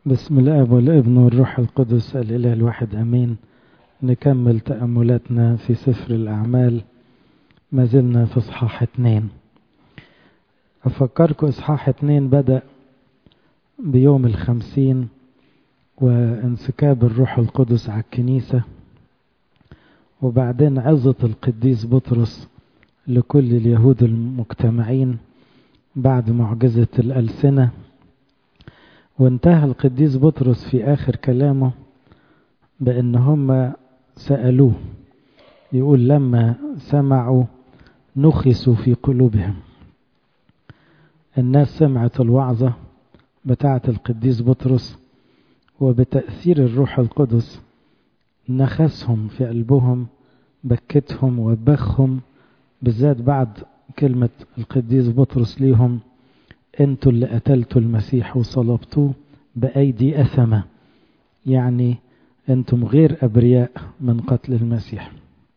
بسم الاب والابن والروح القدس الاله الواحد امين. نكمل تأملاتنا في سفر الاعمال، ما زلنا في اصحاح 2. افكركم اصحاح 2 بدأ بيوم 50 وانسكاب الروح القدس على الكنيسة، وبعدين عظة القديس بطرس لكل اليهود المجتمعين بعد معجزة الألسنة. وانتهى القديس بطرس في آخر كلامه بأن هم سألوه، يقول لما سمعوا نخسوا في قلوبهم. الناس سمعت الوعظة بتاعة القديس بطرس، وبتأثير الروح القدس نخسهم في قلبهم، بكتهم وبخهم، بالذات بعد كلمة القديس بطرس ليهم: انتوا اللي قتلتوا المسيح وصلبتوه بأيدي أثمة، يعني انتم غير أبرياء من قتل المسيح.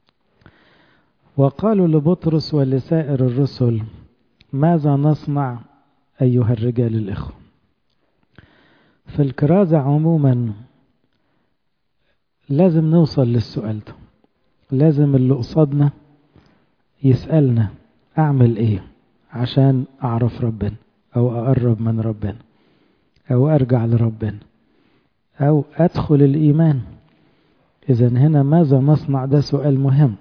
وقالوا لبطرس ولسائر الرسل: ماذا نصنع أيها الرجال الإخوة؟ في الكرازة عموما لازم نوصل للسؤال ده، لازم اللي قصادنا يسألنا أعمل إيه عشان أعرف ربنا، أو أقرب من ربنا، أو أرجع لربنا، أو أدخل الإيمان. إذن هنا ماذا نصنع ده سؤال مهم،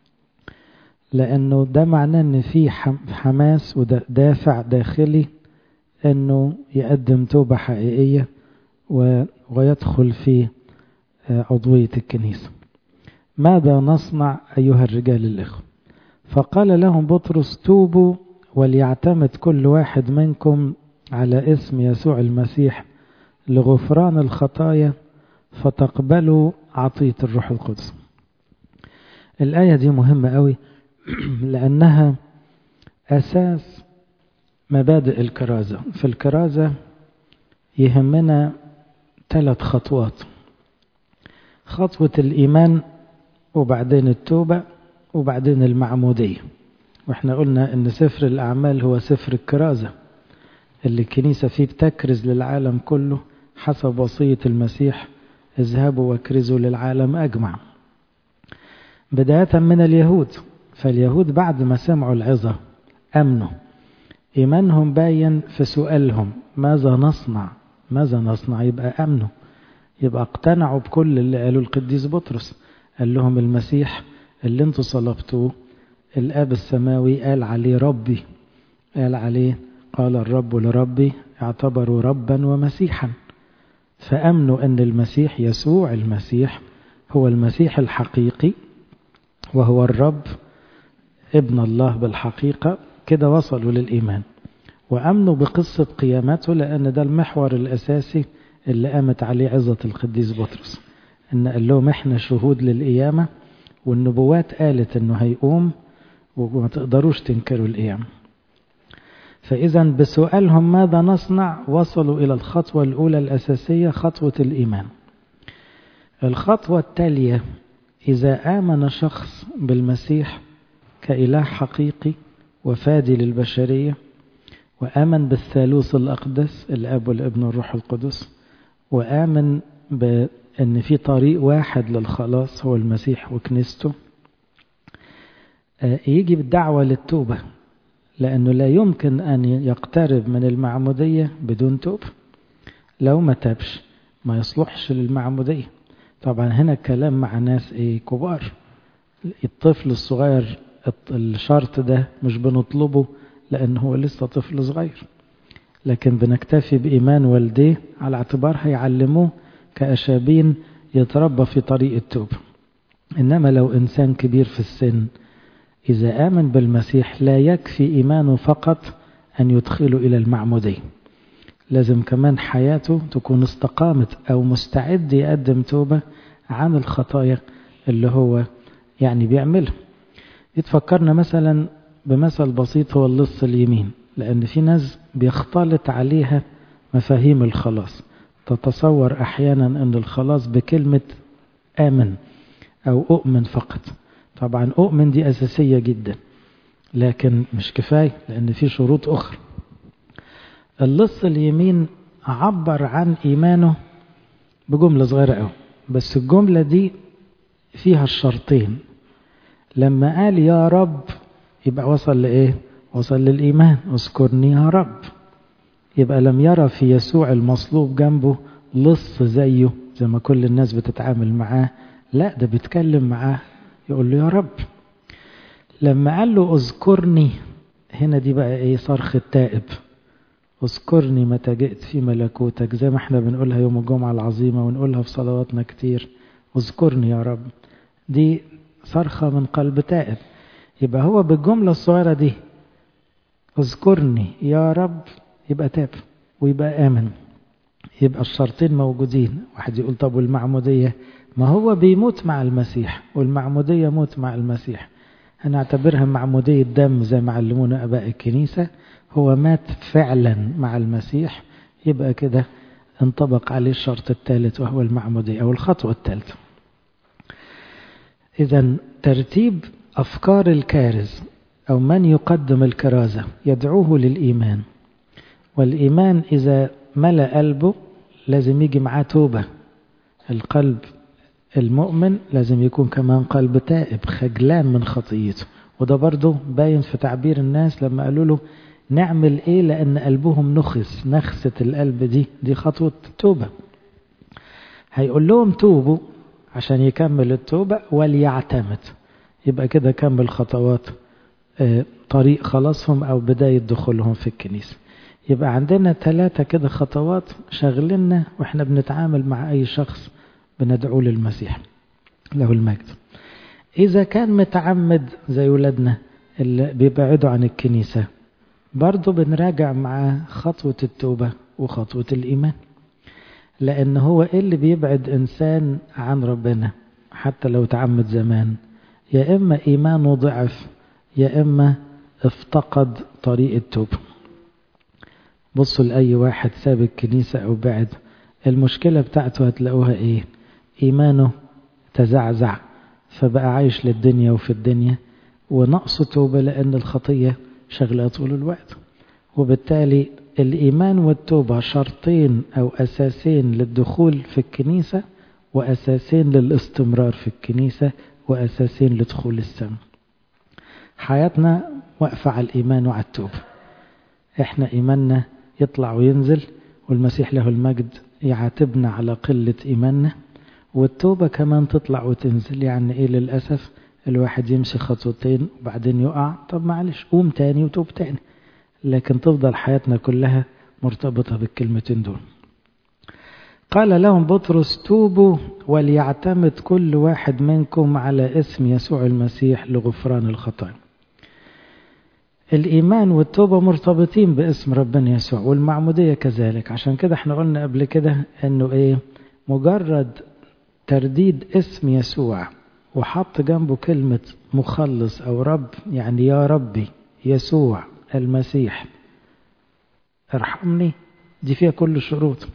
لأنه ده معناه أن في حماس ودافع داخلي أنه يقدم توبة حقيقية ويدخل في عضوية الكنيسة. ماذا نصنع أيها الرجال الإخوة؟ فقال لهم بطرس: توبوا وليعتمد كل واحد منكم على اسم يسوع المسيح لغفران الخطايا فتقبلوا عطية الروح القدس. الآية دي مهمة قوي لأنها أساس مبادئ الكرازة. في الكرازة يهمنا 3 خطوات: خطوة الإيمان، وبعدين التوبة، وبعدين المعمودية. واحنا قلنا ان سفر الأعمال هو سفر الكرازة اللي الكنيسة فيه بتكرز للعالم كله حسب وصية المسيح: اذهبوا واكرزوا للعالم أجمع. بداية من اليهود، فاليهود بعد ما سمعوا العظة أمنوا، إيمانهم باين في سؤالهم: ماذا نصنع؟ ماذا نصنع؟ يبقى أمنوا، يبقى اقتنعوا بكل اللي قالوا القديس بطرس. قال لهم المسيح اللي انتوا صلبتوه الآب السماوي قال عليه ربي، قال عليه قال الرب لربي، اعتبروا ربا ومسيحا. فأمنوا أن المسيح يسوع المسيح هو المسيح الحقيقي، وهو الرب ابن الله بالحقيقة. كده وصلوا للإيمان، وأمنوا بقصة قيامته، لأن ده المحور الأساسي اللي قامت عليه عظة القديس بطرس، إن قال لهم إحنا شهود للقيامة، والنبوات قالت إنه هيقوم وما تقدروش تنكروا القيامة. فإذا بسؤالهم ماذا نصنع وصلوا إلى الخطوة الأولى الأساسية، خطوة الإيمان. الخطوة التالية: إذا آمن شخص بالمسيح كإله حقيقي وفادي للبشرية، وآمن بالثالوث الأقدس الأب والابن والروح القدس، وآمن بأن في طريق واحد للخلاص هو المسيح وكنيسته، يجي بالدعوة للتوبة، لأنه لا يمكن أن يقترب من المعمودية بدون توبة. لو ما تابش ما يصلحش للمعمودية. طبعا هنا كلام مع ناس كبار. الطفل الصغير الشرط ده مش بنطلبه لأنه هو لسه طفل صغير، لكن بنكتفي بإيمان والديه على اعتبار هيعلموه كأشابين يتربى في طريق التوبة. إنما لو إنسان كبير في السن إذا آمن بالمسيح لا يكفي إيمانه فقط أن يدخله إلى المعمودية، لازم كمان حياته تكون استقامت أو مستعد يقدم توبة عن الخطايا اللي هو بيعملها. يتفكرنا مثلا بمثل بسيط هو اللص اليمين، لأن في ناس بيختلط عليها مفاهيم الخلاص، تتصور أحيانا أن الخلاص بكلمة آمن أو أؤمن فقط. طبعا أؤمن دي أساسية جدا، لكن مش كفاية، لأن في شروط أخرى. اللص اليمين عبر عن إيمانه بجملة صغيرة قوي، بس الجملة دي فيها الشرطين. لما قال يا رب يبقى وصل لإيه؟ وصل للإيمان، اذكرني يا رب. يبقى لم يرى في يسوع المصلوب جنبه لص زيه زي ما كل الناس بتتعامل معاه، لا ده بيتكلم معاه يقول له يا رب. لما قال له اذكرني، هنا دي بقى ايه؟ صرخ التائب. اذكرني متى جئت في ملكوتك، زي ما احنا بنقولها يوم الجمعة العظيمة ونقولها في صلواتنا كتير، اذكرني يا رب. دي صرخة من قلب تائب. يبقى هو بالجملة الصغيرة دي اذكرني يا رب يبقى تاب ويبقى آمن. يبقى الشرطين موجودين. واحد يقول طب والمعمودية؟ ما هو بيموت مع المسيح، والمعمودية موت مع المسيح. هنعتبرها معمودية دم زي ما علمونا أباء الكنيسة. هو مات فعلا مع المسيح، يبقى كده انطبق عليه الشرط الثالث وهو المعمودية أو الخطوة الثالثة. إذن ترتيب أفكار الكارز أو من يقدم الكرازة يدعوه للإيمان. والإيمان إذا ملأ قلبه لازم يجي معاه توبة. القلب المؤمن لازم يكون كمان قلب تائب خجلان من خطيته. وده برضه باين في تعبير الناس لما قالوا له نعمل ايه لأن قلبهم نخس. نخسة القلب دي خطوة توبة. هيقول لهم توبوا عشان يكمل التوبة وليعتمد. يبقى كده كمل خطوات طريق خلاصهم أو بداية دخولهم في الكنيسة. يبقى عندنا 3 كده خطوات شغلنا وإحنا بنتعامل مع أي شخص بندعوه للمسيح له المجد. إذا كان متعمد زي ولادنا اللي بيبعدوا عن الكنيسة، برضو بنراجع مع خطوة التوبة وخطوة الإيمان. لأن هو إيه اللي بيبعد إنسان عن ربنا حتى لو تعمد زمان؟ يا إما إيمانه ضعف، يا إما افتقد طريق التوبة. بصوا لأي واحد ساب الكنيسة أو بعد، المشكلة بتاعته هتلاقوها إيه؟ إيمانه تزعزع، فبقى عايش للدنيا وفي الدنيا، ونقص توبة لأن الخطية شغلة طول الوقت. وبالتالي الإيمان والتوبة شرطين أو أساسين للدخول في الكنيسة، وأساسين للاستمرار في الكنيسة، وأساسين لدخول السماء. حياتنا واقفة على الإيمان وعلى التوبة. إحنا إيماننا يطلع وينزل، والمسيح له المجد يعاتبنا على قلة إيماننا، والتوبة كمان تطلع وتنزل. يعني إيه؟ للأسف الواحد يمشي خطوتين وبعدين يقع، طب معلش قوم تاني وتوب تاني. لكن تفضل حياتنا كلها مرتبطة بالكلمتين دول. قال لهم بطرس توبوا وليعتمد كل واحد منكم على اسم يسوع المسيح لغفران الخطايا. الإيمان والتوبة مرتبطين باسم ربنا يسوع، والمعمودية كذلك. عشان كده احنا قلنا قبل كده انه ايه؟ مجرد ترديد اسم يسوع وحط جنبه كلمة مخلص أو رب، يعني يا ربي يسوع المسيح ارحمني، دي فيها كل الشروط.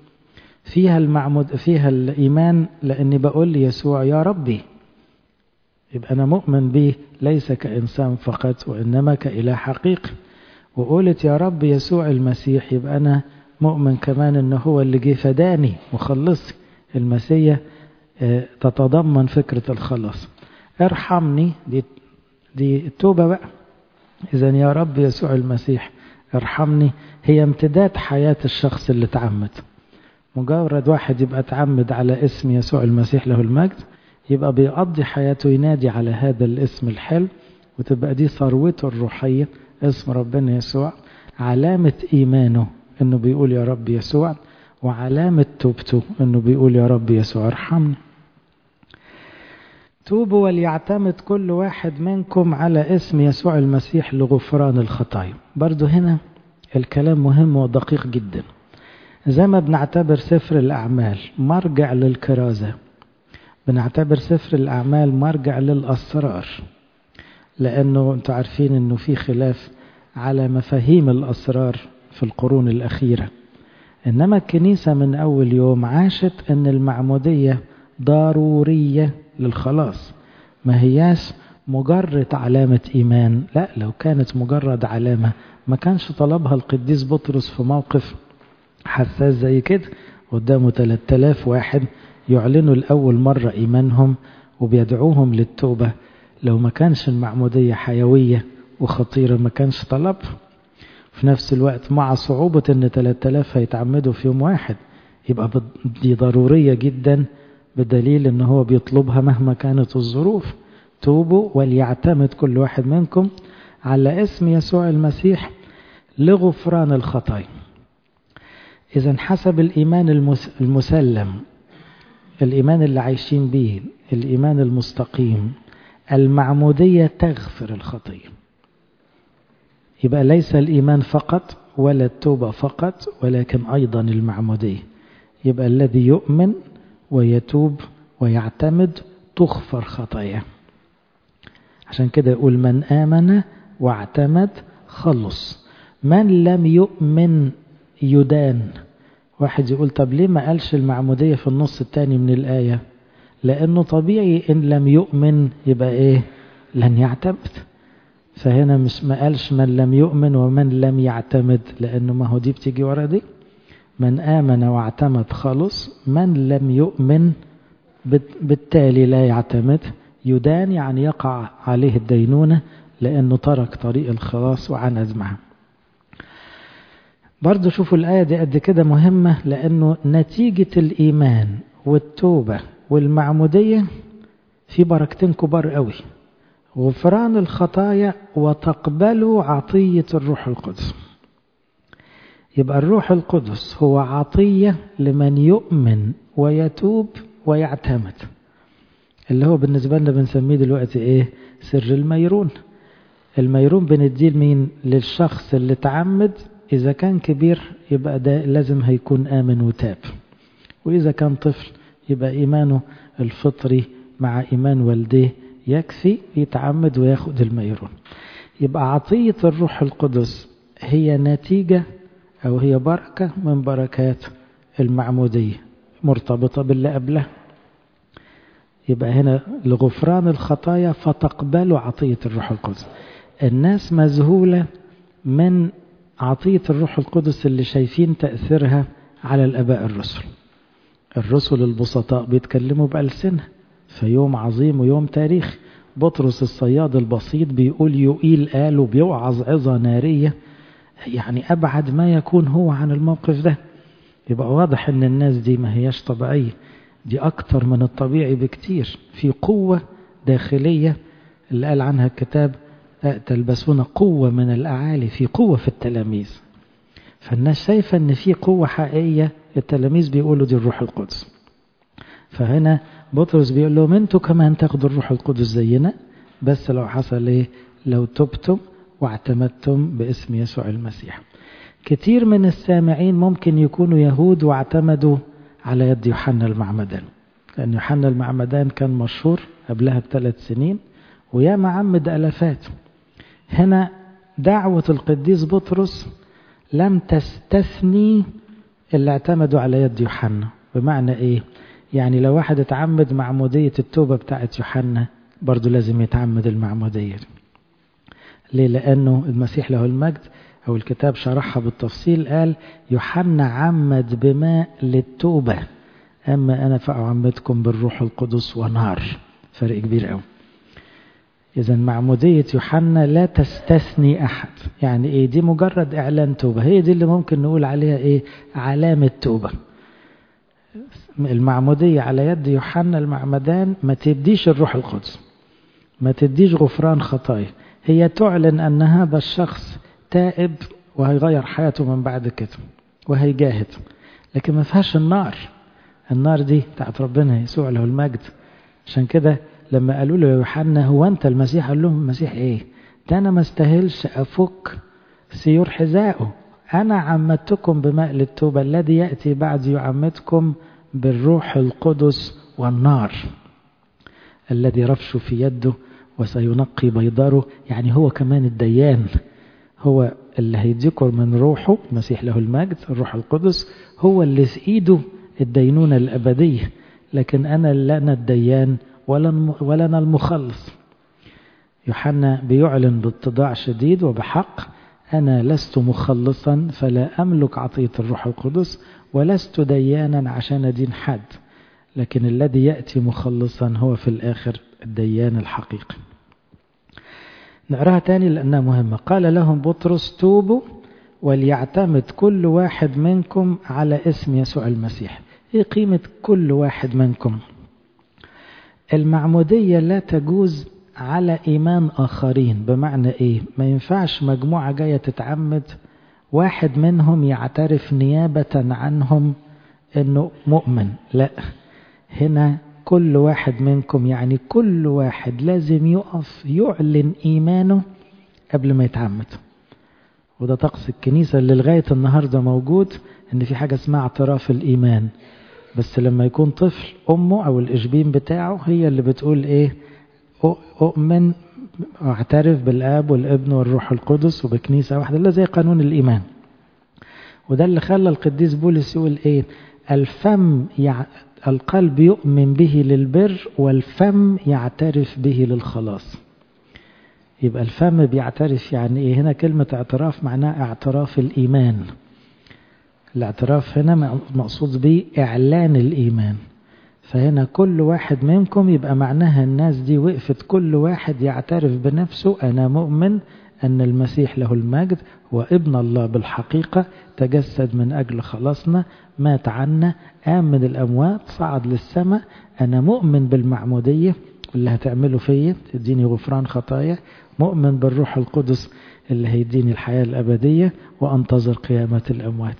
فيها الإيمان لأني بقول لي يسوع يا ربي، يبقى أنا مؤمن به ليس كإنسان فقط وإنما كإله حقيقي. وقولت يا رب يسوع المسيح، يبقى أنا مؤمن كمان إنه هو اللي جه فداني وخلصني. المسيح تتضمن فكرة الخلاص. ارحمني، دي التوبة بقى. إذن يا رب يسوع المسيح ارحمني هي امتداد حياة الشخص اللي تعمد. مجرد واحد يبقى تعمد على اسم يسوع المسيح له المجد، يبقى بيقضي حياته ينادي على هذا الاسم الحلو، وتبقى دي ثروته الروحية اسم ربنا يسوع، علامة إيمانه إنه بيقول يا رب يسوع، وعلامة توبته إنه بيقول يا رب يسوع ارحمني. توبوا وليعتمد كل واحد منكم على اسم يسوع المسيح لغفران الخطايا. برضو هنا الكلام مهم ودقيق جدا. زي ما بنعتبر سفر الأعمال مرجع للكرازة، بنعتبر سفر الأعمال مرجع للأسرار، لأنه أنتوا عارفين أنه في خلاف على مفاهيم الأسرار في القرون الأخيرة. إنما الكنيسة من أول يوم عاشت أن المعمودية ضرورية للخلاص، ما هياش مجرد علامة إيمان. لا، لو كانت مجرد علامة ما كانش طلبها القديس بطرس في موقف حساس زي كده، قدامه 3000 واحد يعلنوا لأول مرة إيمانهم وبيدعوهم للتوبة. لو ما كانش المعمودية حيوية وخطيرة ما كانش طلب. في نفس الوقت مع صعوبة ان 3000 هيتعمدوا في يوم واحد، يبقى دي ضرورية جدا، بدليل ان هو بيطلبها مهما كانت الظروف. توبوا وليعتمد كل واحد منكم على اسم يسوع المسيح لغفران الخطايا. إذن حسب الإيمان المسلم، الإيمان اللي عايشين به، الإيمان المستقيم، المعمودية تغفر الخطية. يبقى ليس الإيمان فقط ولا التوبة فقط، ولكن أيضا المعمودية. يبقى الذي يؤمن ويتوب ويعتمد تغفر خطاياه. عشان كده يقول من آمن واعتمد خلص، من لم يؤمن يدان. واحد يقول طب ليه ما قالش المعمودية في النص الثاني من الآية؟ لأنه طبيعي إن لم يؤمن يبقى إيه؟ لن يعتمد. فهنا مش ما قالش من لم يؤمن ومن لم يعتمد، لأنه ما هو دي بتيجي ورا دي. من آمن واعتمد خلص، من لم يؤمن بالتالي لا يعتمد يدان، يعني يقع عليه الدينونة لأنه ترك طريق الخلاص وعند معه. برضو شوفوا الآية دي قد كده مهمة، لأنه نتيجة الإيمان والتوبة والمعمودية في بركتين كبار قوي: غفران الخطايا وتقبلوا عطية الروح القدس. يبقى الروح القدس هو عطية لمن يؤمن ويتوب ويعتمد، اللي هو بالنسبة لنا بنسميه دلوقتي ايه؟ سر الميرون. الميرون بنديه لمين؟ للشخص اللي تعمد. إذا كان كبير يبقى ده لازم هيكون آمن وتاب، وإذا كان طفل يبقى إيمانه الفطري مع إيمان والديه يكفي يتعمد وياخد الميرون. يبقى عطية الروح القدس هي نتيجة أو هي بركة من بركات المعمودية، مرتبطة باللي قبلها. يبقى هنا لغفران الخطايا فتقبلوا عطية الروح القدس. الناس مذهولة من عطية الروح القدس اللي شايفين تأثيرها على الآباء الرسل. الرسل البسطاء بيتكلموا بألسنة في يوم عظيم ويوم تاريخ. بطرس الصياد البسيط بيقول يقيل قال وبيوعظ عظة نارية، يعني أبعد ما يكون هو عن الموقف ده. يبقى واضح ان الناس دي ما هياش طبيعية، دي أكتر من الطبيعي بكتير. في قوة داخلية اللي قال عنها الكتاب تلبسون قوة من الأعالي، في قوة في التلاميذ. فالناس شايفة ان في قوة حقيقية، التلاميذ بيقولوا دي الروح القدس. فهنا بطرس بيقول لهم انتوا كمان تاخدوا الروح القدس زينا، بس لو حصل ايه؟ لو تبتم واعتمدتم باسم يسوع المسيح. كتير من السامعين ممكن يكونوا يهود واعتمدوا على يد يوحنا المعمدان، لأن يوحنا المعمدان كان مشهور قبلها ب3 سنين ويا معمد ألفات. هنا دعوة القديس بطرس لم تستثني اللي اعتمدوا على يد يوحنا. بمعنى ايه؟ يعني لو واحد اتعمد معمودية التوبة بتاعت يوحنا برضو لازم يتعمد المعمودية. ليه؟ لأنه المسيح له المجد أو الكتاب شرحها بالتفصيل، قال يوحنا عمد بماء للتوبة، أما أنا فأعمدكم بالروح القدس ونار. فرق كبير قوي. إذا معمودية يوحنا لا تستثني أحد. يعني إيه؟ دي مجرد إعلان توبة، هي دي اللي ممكن نقول عليها إيه؟ علامة توبة. المعمودية على يد يوحنا المعمدان ما تديش الروح القدس، ما تديش غفران خطايا، هي تعلن أن هذا الشخص تائب وهيغير حياته من بعد كده وهيجاهد، لكن ما فيهاش النار. النار دي بتاعت ربنا يسوع له المجد. عشان كده لما قالوا له يوحنا هو أنت المسيح؟ قال لهم المسيح إيه؟ ده أنا ما استاهلش أفك سيور حذائه. أنا عمدتكم بماء للتوبة، الذي يأتي بعد يعمدكم بالروح القدس والنار، الذي رفش في يده وسينقي بيضاره. يعني هو كمان الديان، هو اللي هيديكم من روحه، المسيح له المجد الروح القدس هو اللي في ايده الدينونة الأبدية، لكن أنا لنا الديان ولنا المخلص. يوحنا بيعلن باتضاع شديد وبحق أنا لست مخلصا فلا أملك عطية الروح القدس، ولست ديانا عشان أدين حد، لكن الذي يأتي مخلصا هو في الآخر الديان الحقيقي. نقراها تاني لأنها مهمة. قال لهم بطرس: توبوا وليعتمد كل واحد منكم على اسم يسوع المسيح. ايه قيمة كل واحد منكم؟ المعمودية لا تجوز على إيمان آخرين. بمعنى إيه؟ ما ينفعش مجموعة جاية تتعمد واحد منهم يعترف نيابة عنهم إنه مؤمن. لا، هنا كل واحد منكم، يعني كل واحد لازم يقف يعلن إيمانه قبل ما يتعمد. وده طقس الكنيسة اللي لغاية النهاردة موجود، إن في حاجة اسمها اعتراف الإيمان. بس لما يكون طفل، أمه أو الإشبين بتاعه هي اللي بتقول إيه؟ أؤمن واعترف بالآب والابن والروح القدس وبكنيسة واحدة، اللي زي قانون الإيمان. وده اللي خلى القديس بولس يقول إيه؟ القلب يؤمن به للبر والفم يعترف به للخلاص. يبقى الفم بيعترف يعني إيه؟ هنا كلمة اعتراف معناها اعتراف الإيمان. الاعتراف هنا مقصود به إعلان الإيمان. فهنا كل واحد منكم يبقى معناها الناس دي وقفت كل واحد يعترف بنفسه: أنا مؤمن أن المسيح له المجد وابن الله بالحقيقة، تجسد من أجل خلاصنا، مات عنا، قام من الأموات، صعد للسماء. أنا مؤمن بالمعمودية اللي هتعمله فيا تديني غفران خطايا، مؤمن بالروح القدس اللي هيديني الحياة الأبدية، وأنتظر قيامة الأموات.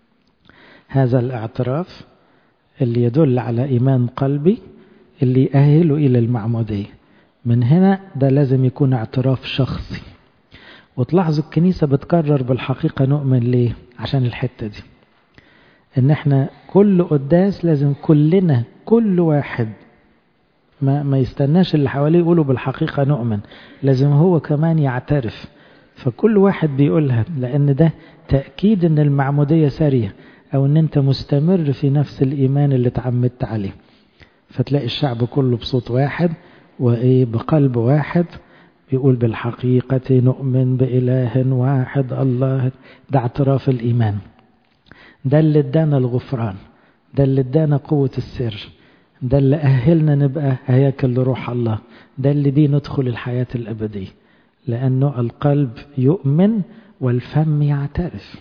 هذا الاعتراف اللي يدل على إيمان قلبي اللي يأهله إلى المعمودية. من هنا ده لازم يكون اعتراف شخصي. وتلاحظوا الكنيسة بتكرر بالحقيقة نؤمن ليه؟ عشان الحتة دي، ان احنا كل قداس لازم كلنا، كل واحد ما يستناش اللي حواليه يقولوا بالحقيقة نؤمن، لازم هو كمان يعترف. فكل واحد بيقولها، لأن ده تأكيد ان المعمودية سارية، او ان انت مستمر في نفس الإيمان اللي تعمدت عليه. فتلاقي الشعب كله بصوت واحد وإيه بقلب واحد يقول بالحقيقة نؤمن بإله واحد الله. ده اعتراف الإيمان، ده اللي ادانا الغفران، ده اللي ادانا قوة السر، ده اللي أهلنا نبقى هياكل لروح الله، ده اللي بيه ندخل الحياة الأبدية، لأنه القلب يؤمن والفم يعترف.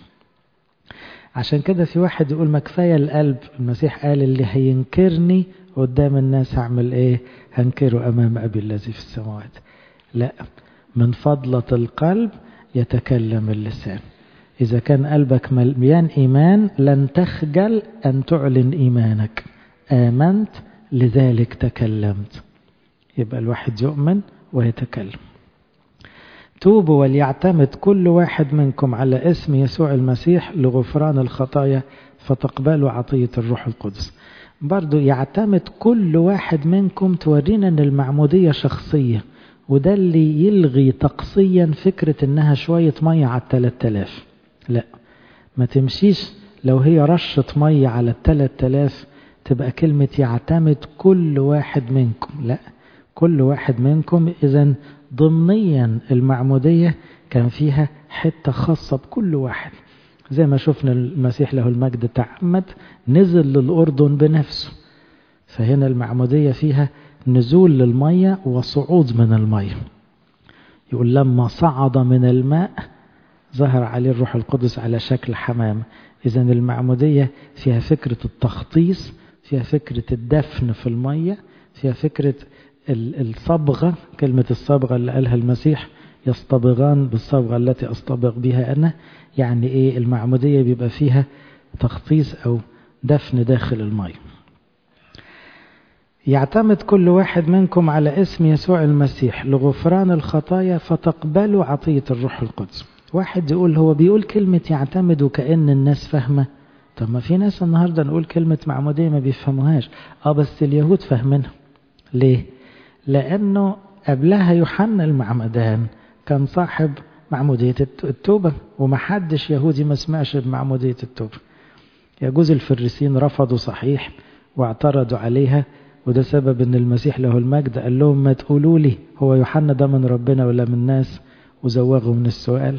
عشان كده في واحد يقول ما كفاية القلب، المسيح قال اللي هينكرني قدام الناس هعمل ايه؟ هنكره أمام أبي الذي في السماوات. لا، من فضلة القلب يتكلم اللسان. إذا كان قلبك مليان إيمان لن تخجل أن تعلن إيمانك. آمنت لذلك تكلمت. يبقى الواحد يؤمن ويتكلم. توبوا وليعتمد كل واحد منكم على اسم يسوع المسيح لغفران الخطايا فتقبلوا عطية الروح القدس. برضو يعتمد كل واحد منكم تورينا أن المعمودية شخصية، وده اللي يلغي تقصيا فكرة أنها شوية مية على 3000. لا، ما تمشيش لو هي رشة مية على 3000 تبقى كلمة يعتمد كل واحد منكم. لا، كل واحد منكم. إذن ضمنيا المعمودية كان فيها حتة خاصة بكل واحد، زي ما شفنا المسيح له المجد تعمد نزل للأردن بنفسه. فهنا المعمودية فيها نزول للمية وصعود من المية. يقول لما صعد من الماء ظهر عليه الروح القدس على شكل حمام. إذن المعمودية فيها فكرة التخطيص، فيها فكرة الدفن في المية، فيها فكرة الصبغة. كلمة الصبغة اللي قالها المسيح يصطبغان بالصبغة التي أصطبغ بها أنا. يعني إيه؟ المعمودية بيبقى فيها تخطيص أو دفن داخل الماء. يعتمد كل واحد منكم على اسم يسوع المسيح لغفران الخطايا فتقبلوا عطية الروح القدس. واحد يقول هو بيقول كلمة يعتمد وكأن الناس فاهمة. طب ما في ناس النهاردة نقول كلمة معمودية ما بيفهموهاش. بس اليهود فاهمينها. ليه؟ لأنه قبلها يوحنا المعمدان كان صاحب معمودية التوبة، ومحدش يهودي ما سمعش بمعمودية التوبة. يجوز الفريسين رفضوا صحيح واعترضوا عليها، وده سبب ان المسيح له المجد قال لهم ما تقولوا لي هو يوحنا ده من ربنا ولا من الناس، وزوغوا من السؤال.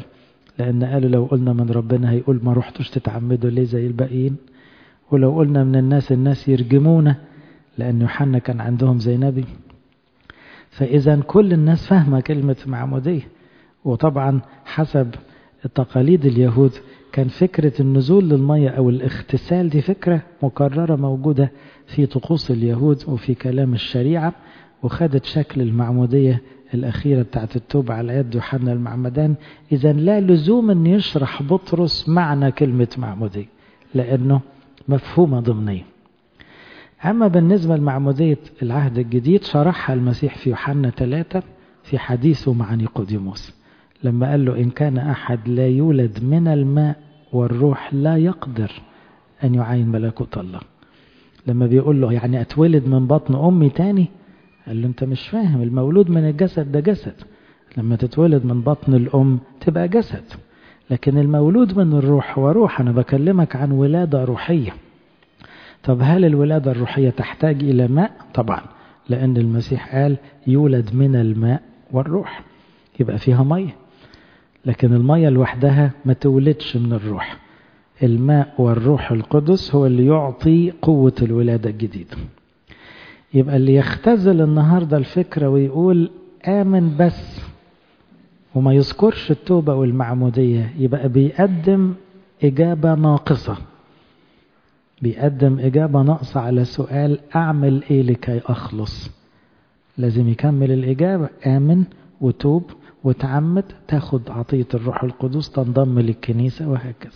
لأن قالوا لو قلنا من ربنا هيقول ما رحتوش تتعمدوا ليه زي الباقيين، ولو قلنا من الناس يرجمونا، لأن يوحنا كان عندهم زي نبي. فإذا كل الناس فاهمة كلمة معمودية. وطبعا حسب تقاليد اليهود كان فكرة النزول للمية أو الاغتسال دي فكرة مكررة موجودة في طقوس اليهود وفي كلام الشريعة، وخدت شكل المعمودية الأخيرة بتاعت التوبة على يد يوحنا المعمدان. إذا لا لزوم أن يشرح بطرس معنى كلمة معمودية، لأنه مفهومة ضمنية. أما بالنسبة لمعمودية العهد الجديد شرحها المسيح في يوحنا 3 في حديثه مع نيقوديموس، لما قال له إن كان أحد لا يولد من الماء والروح لا يقدر أن يعاين ملكوت الله. لما بيقول له يعني أتولد من بطن أمي تاني، قال له أنت مش فاهم، المولود من الجسد ده جسد، لما تتولد من بطن الأم تبقى جسد، لكن المولود من الروح هو روح. أنا بكلمك عن ولادة روحية. طب هل الولادة الروحية تحتاج إلى ماء؟ طبعا، لأن المسيح قال يولد من الماء والروح، يبقى فيها مية. لكن المية لوحدها ما تولدش من الروح. الماء والروح القدس هو اللي يعطي قوة الولادة الجديدة. يبقى اللي يختزل النهاردة الفكرة ويقول آمن بس وما يذكرش التوبة والمعمودية، يبقى بيقدم إجابة ناقصة، بيقدم إجابة ناقصة على سؤال أعمل إيه لكي أخلص. لازم يكمل الإجابة، آمن وتوب وتعمد، تاخد عطية الروح القدس، تنضم للكنيسة، وهكذا.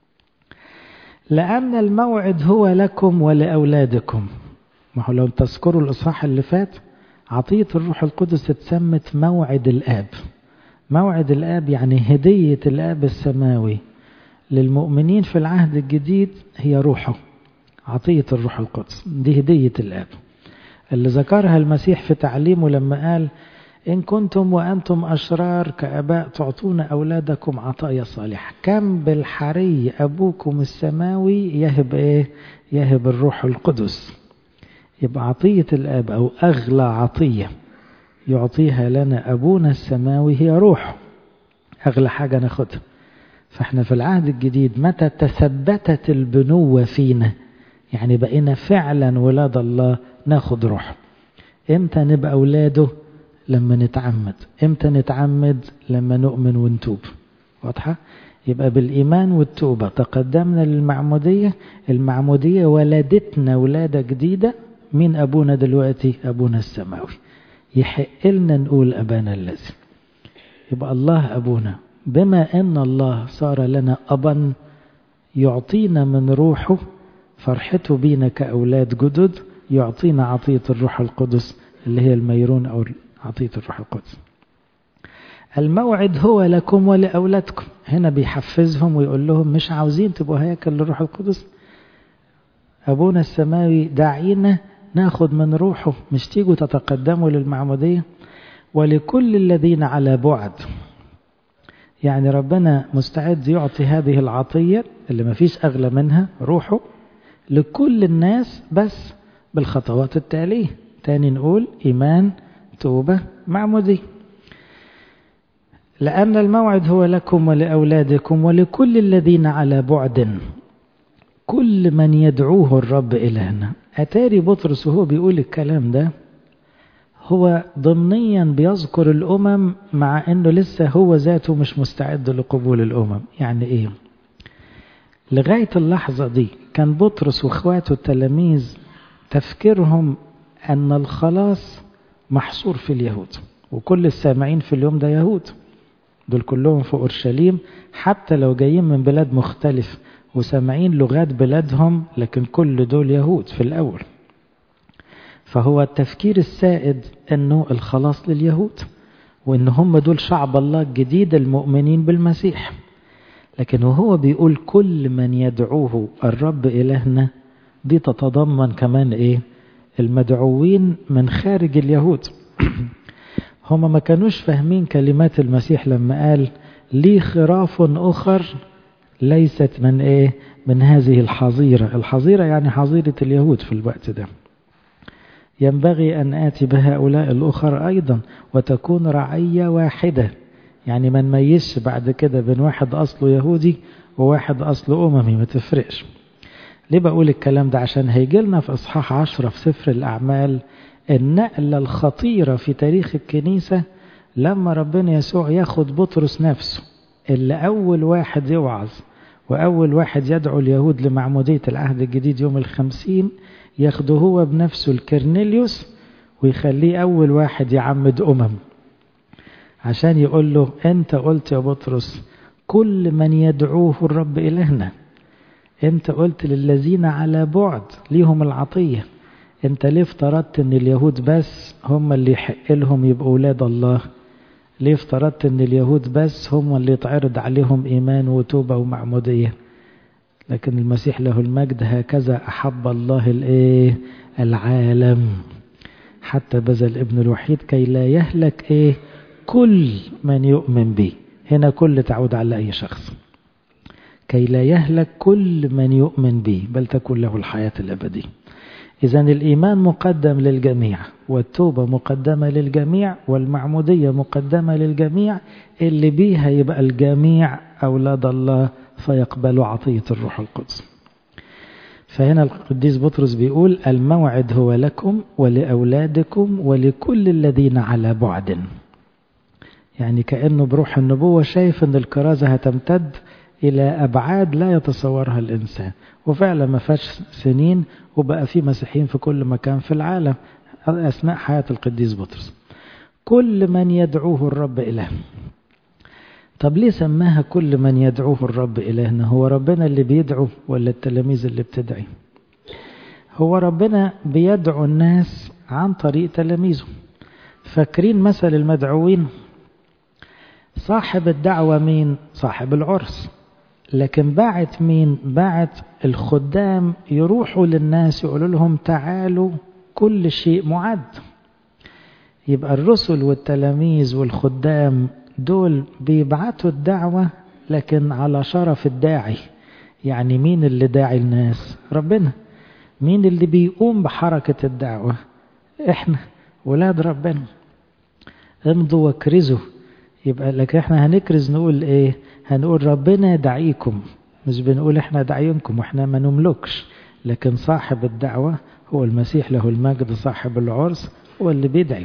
لأن الموعد هو لكم ولأولادكم. ما هو لو تذكروا الإصحاح اللي فات عطية الروح القدس اتسمت موعد الآب. موعد الآب يعني هدية الآب السماوي للمؤمنين في العهد الجديد، هي روحه، عطية الروح القدس دي هدية الآب اللي ذكرها المسيح في تعليمه لما قال إن كنتم وأنتم أشرار كأباء تعطون أولادكم عطايا صالحة، كم بالحري أبوكم السماوي يهب إيه؟ يهب الروح القدس. يبقى عطية الآب أو أغلى عطية يعطيها لنا أبونا السماوي هي روح، أغلى حاجة ناخدها. فإحنا في العهد الجديد متى تثبتت البنوة فينا، يعني بقينا فعلا ولاد الله، ناخد روح. إمتى نبقى أولاده؟ لما نتعمد. إمتى نتعمد؟ لما نؤمن ونتوب. واضحة؟ يبقى بالإيمان والتوبة تقدمنا للمعمودية. المعمودية ولدتنا ولادة جديدة. من أبونا دلوقتي؟ أبونا السماوي. يحق لنا نقول أبانا الذي. يبقى الله أبونا، بما أن الله صار لنا أبا يعطينا من روحه، فرحته بينا كأولاد جدد، يعطينا عطية الروح القدس اللي هي الميرون أو عطية الروح القدس. الموعد هو لكم ولأولادكم. هنا بيحفزهم ويقول لهم مش عاوزين تبقوا هيكل للروح القدس؟ أبونا السماوي داعينا ناخد من روحه، مش تيجوا تتقدموا للمعمودية. ولكل الذين على بعد، يعني ربنا مستعد يعطي هذه العطية اللي ما فيش أغلى منها، روحه، لكل الناس، بس بالخطوات التالية. تاني نقول إيمان، توبة، معمودية. لأن الموعد هو لكم ولأولادكم ولكل الذين على بعد، كل من يدعوه الرب إلهنا. أتاري بطرس وهو بيقول الكلام ده هو ضمنيا بيذكر الأمم، مع أنه لسه هو ذاته مش مستعد لقبول الأمم. يعني إيه؟ لغاية اللحظة دي كان بطرس وإخواته التلاميذ تفكيرهم أن الخلاص محصور في اليهود، وكل السامعين في اليوم ده يهود، دول كلهم في أورشليم، حتى لو جايين من بلاد مختلف وسامعين لغات بلادهم، لكن كل دول يهود في الأول. فهو التفكير السائد أنه الخلاص لليهود، وأن هم دول شعب الله الجديد المؤمنين بالمسيح. لكن وهو بيقول كل من يدعوه الرب إلهنا، دي تتضمن كمان إيه؟ المدعوين من خارج اليهود. هم ما كانوش فاهمين كلمات المسيح لما قال لي خراف أخر ليست من إيه؟ من هذه الحظيرة. الحظيرة يعني حظيرة اليهود في الوقت ده. ينبغي أن آتي بهؤلاء الأخر أيضا وتكون رعية واحدة. يعني ما نميزش بعد كده بين واحد أصله يهودي وواحد أصله أممي، ما تفرقش. ليه بقول الكلام ده؟ عشان هيجيلنا في إصحاح 10 في سفر الأعمال النقلة الخطيرة في تاريخ الكنيسة، لما ربنا يسوع ياخد بطرس نفسه اللي أول واحد يوعظ وأول واحد يدعو اليهود لمعمودية العهد الجديد يوم 50، ياخده هو بنفسه الكرنيليوس ويخليه أول واحد يعمد عشان يقول له أنت قلت يا بطرس كل من يدعوه الرب إلهنا، أنت قلت للذين على بعد ليهم العطية، أنت ليه افترضت أن اليهود بس هم اللي يحق لهم يبقوا أولاد الله؟ ليه افترضت أن اليهود بس هم اللي يتعرض عليهم إيمان وتوبة ومعمودية؟ لكن المسيح له المجد هكذا أحب الله العالم حتى بذل ابن الوحيد كي لا يهلك كل من يؤمن به. هنا كل تعود على أي شخص، كي لا يهلك كل من يؤمن به بل تكون له الحياة الأبدية. إذن الإيمان مقدم للجميع، والتوبة مقدمة للجميع، والمعمودية مقدمة للجميع، اللي بيها يبقى الجميع أولاد الله فيقبلوا عطية الروح القدس. فهنا القديس بطرس بيقول الموعد هو لكم ولأولادكم ولكل الذين على بعد. يعني كأنه بروح النبوة شايف أن الكرازة هتمتد إلى أبعاد لا يتصورها الإنسان، وفعلا ما فاش سنين وبقى في مسيحيين في كل مكان في العالم أثناء حياة القديس بطرس. كل من يدعوه الرب إله. طب ليه سماها كل من يدعوه الرب إلهنا؟ هو ربنا اللي بيدعو ولا التلاميذ اللي بتدعي؟ هو ربنا بيدعو الناس عن طريق تلاميذه. فاكرين مثل المدعوين؟ صاحب الدعوة مين؟ صاحب العرس. لكن باعت مين؟ باعت الخدام يروحوا للناس يقولوا لهم تعالوا كل شيء معد. يبقى الرسل والتلاميذ والخدام دول بيبعتوا الدعوة لكن على شرف الداعي. يعني مين اللي داعي الناس؟ ربنا. مين اللي بيقوم بحركة الدعوة؟ احنا ولاد ربنا. امضوا وكرزوا. يبقى لك احنا هنكرز نقول ايه؟ هنقول ربنا دعيكم، مش بنقول احنا دعينكم واحنا ما نملكش. لكن صاحب الدعوة هو المسيح له المجد، صاحب العرس هو اللي بيدعي.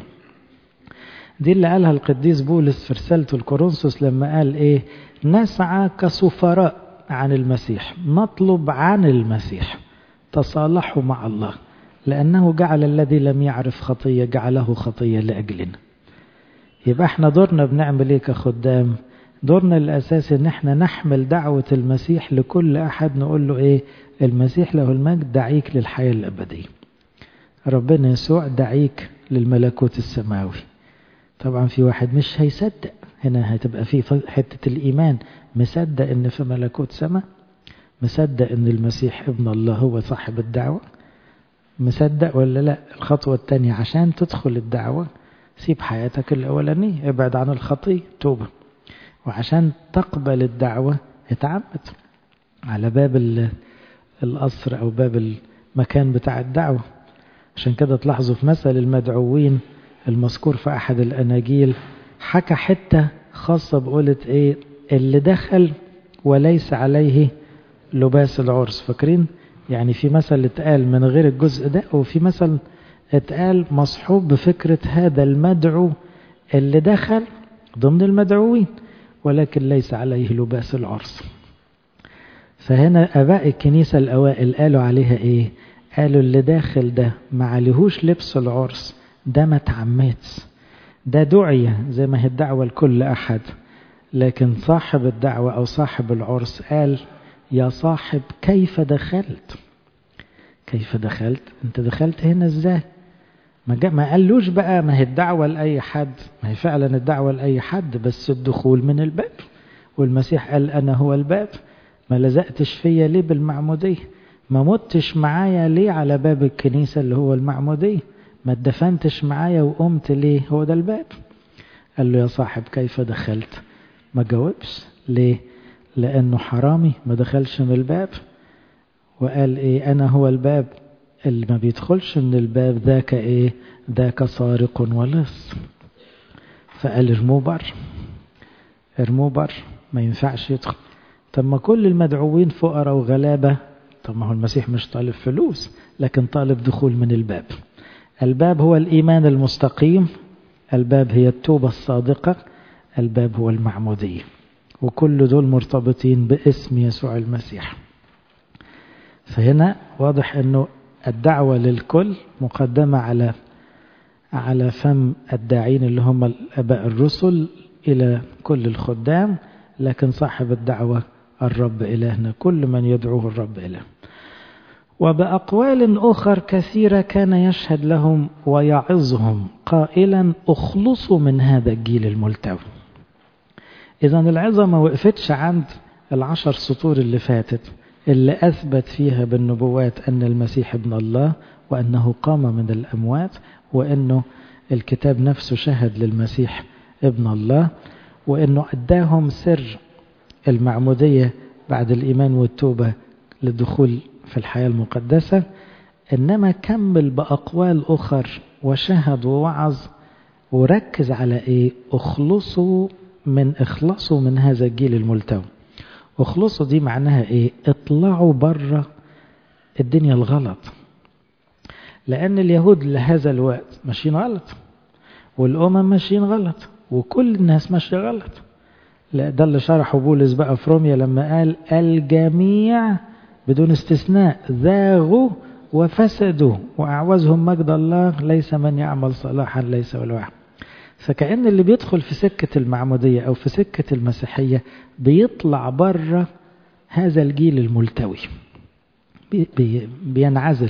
دي اللي قالها القديس بولس في رسالته الكورنثوس لما قال نسعى كسفراء عن المسيح، نطلب عن المسيح، تصالحوا مع الله لأنه جعل الذي لم يعرف خطية جعله خطية لأجلنا. يبقى احنا دورنا بنعمل ايه كخدام؟ دورنا الأساسي ان احنا نحمل دعوة المسيح لكل أحد، نقول له المسيح له المجد دعيك للحياة الأبدية، ربنا يسوع دعيك للملكوت السماوي. طبعا في واحد مش هيصدق، هنا هتبقى في حتة الإيمان، مصدق ان في ملكوت سماء، مصدق ان المسيح ابن الله هو صاحب الدعوة، مصدق ولا لا؟ الخطوة الثانية عشان تدخل الدعوة سيب حياتك الأولانية، ابعد عن الخطية، توبة. وعشان تقبل الدعوة اتعمد على باب القصر أو باب المكان بتاع الدعوة. عشان كده تلاحظوا في مثل المدعوين المذكور في أحد الأناجيل حكى حتة خاصة بقولة اللي دخل وليس عليه لباس العرس. فاكرين؟ يعني في مثل اتقال من غير الجزء ده، وفي مثل اتقال مصحوب بفكرة هذا المدعو اللي دخل ضمن المدعوين ولكن ليس عليه لباس العرس. فهنا أباء الكنيسة الأوائل قالوا عليها قالوا اللي داخل ده ما عليهوش لبس العرس، ده ما تعمدش، ده دعية زي ما هي الدعوة لكل أحد. لكن صاحب الدعوة أو صاحب العرس قال يا صاحب كيف دخلت؟ كيف دخلت؟ انت دخلت هنا ازاي؟ ما قالوش بقى ما هي الدعوة لأي حد، ما هي فعلا الدعوة لأي حد، بس الدخول من الباب. والمسيح قال أنا هو الباب. ما لزقتش فيا ليه بالمعمودية؟ ما متش معايا ليه على باب الكنيسة اللي هو المعمودية؟ ما اتدفنتش معايا وقمت ليه؟ هو ده الباب. قال له يا صاحب كيف دخلت؟ ما جاوبش. ليه؟ لأنه حرامي ما دخلش من الباب. وقال أنا هو الباب، اللي ما بيدخلش من الباب ذاك ذاك سارق ولص. فقال ارموه بره. ارموه بر، ما ينفعش يدخل. طب ما كل المدعوين فقراء وغلابة، طب ما هو المسيح مش طالب فلوس لكن طالب دخول من الباب. الباب هو الإيمان المستقيم، الباب هي التوبة الصادقة، الباب هو المعمودية، وكل دول مرتبطين باسم يسوع المسيح. فهنا واضح أنه الدعوة للكل مقدمة على فم الداعين اللي هم الآباء الرسل إلى كل الخدام، لكن صاحب الدعوة الرب إلهنا، كل من يدعوه الرب إله. وبأقوال أخر كثيرة كان يشهد لهم ويعظهم قائلا اخلصوا من هذا الجيل الملتوي. إذن العظة ما وقفتش عند 10 سطور اللي فاتت اللي أثبت فيها بالنبوات أن المسيح ابن الله، وأنه قام من الأموات، وأنه الكتاب نفسه شهد للمسيح ابن الله، وأنه أداهم سر المعمودية بعد الإيمان والتوبة للدخول في الحياة المقدسة. إنما كمل بأقوال أخر وشهد ووعظ وركز على إيه؟ اخلصوا من هذا الجيل الملتوي. اخلصوا دي معناها إيه؟ اطلعوا بره الدنيا الغلط، لأن اليهود لهذا الوقت ماشيين غلط، والأمم ماشيين غلط، وكل الناس ماشية غلط. لا، ده اللي شرحه بولس بقى في روميا لما قال الجميع بدون استثناء ذاغوا وفسدوا وأعوزهم مجد الله، ليس من يعمل صلاحا ليس ولا واحد. فكأن اللي بيدخل في سكة المعمودية أو في سكة المسيحية بيطلع بره هذا الجيل الملتوي، بينعزل،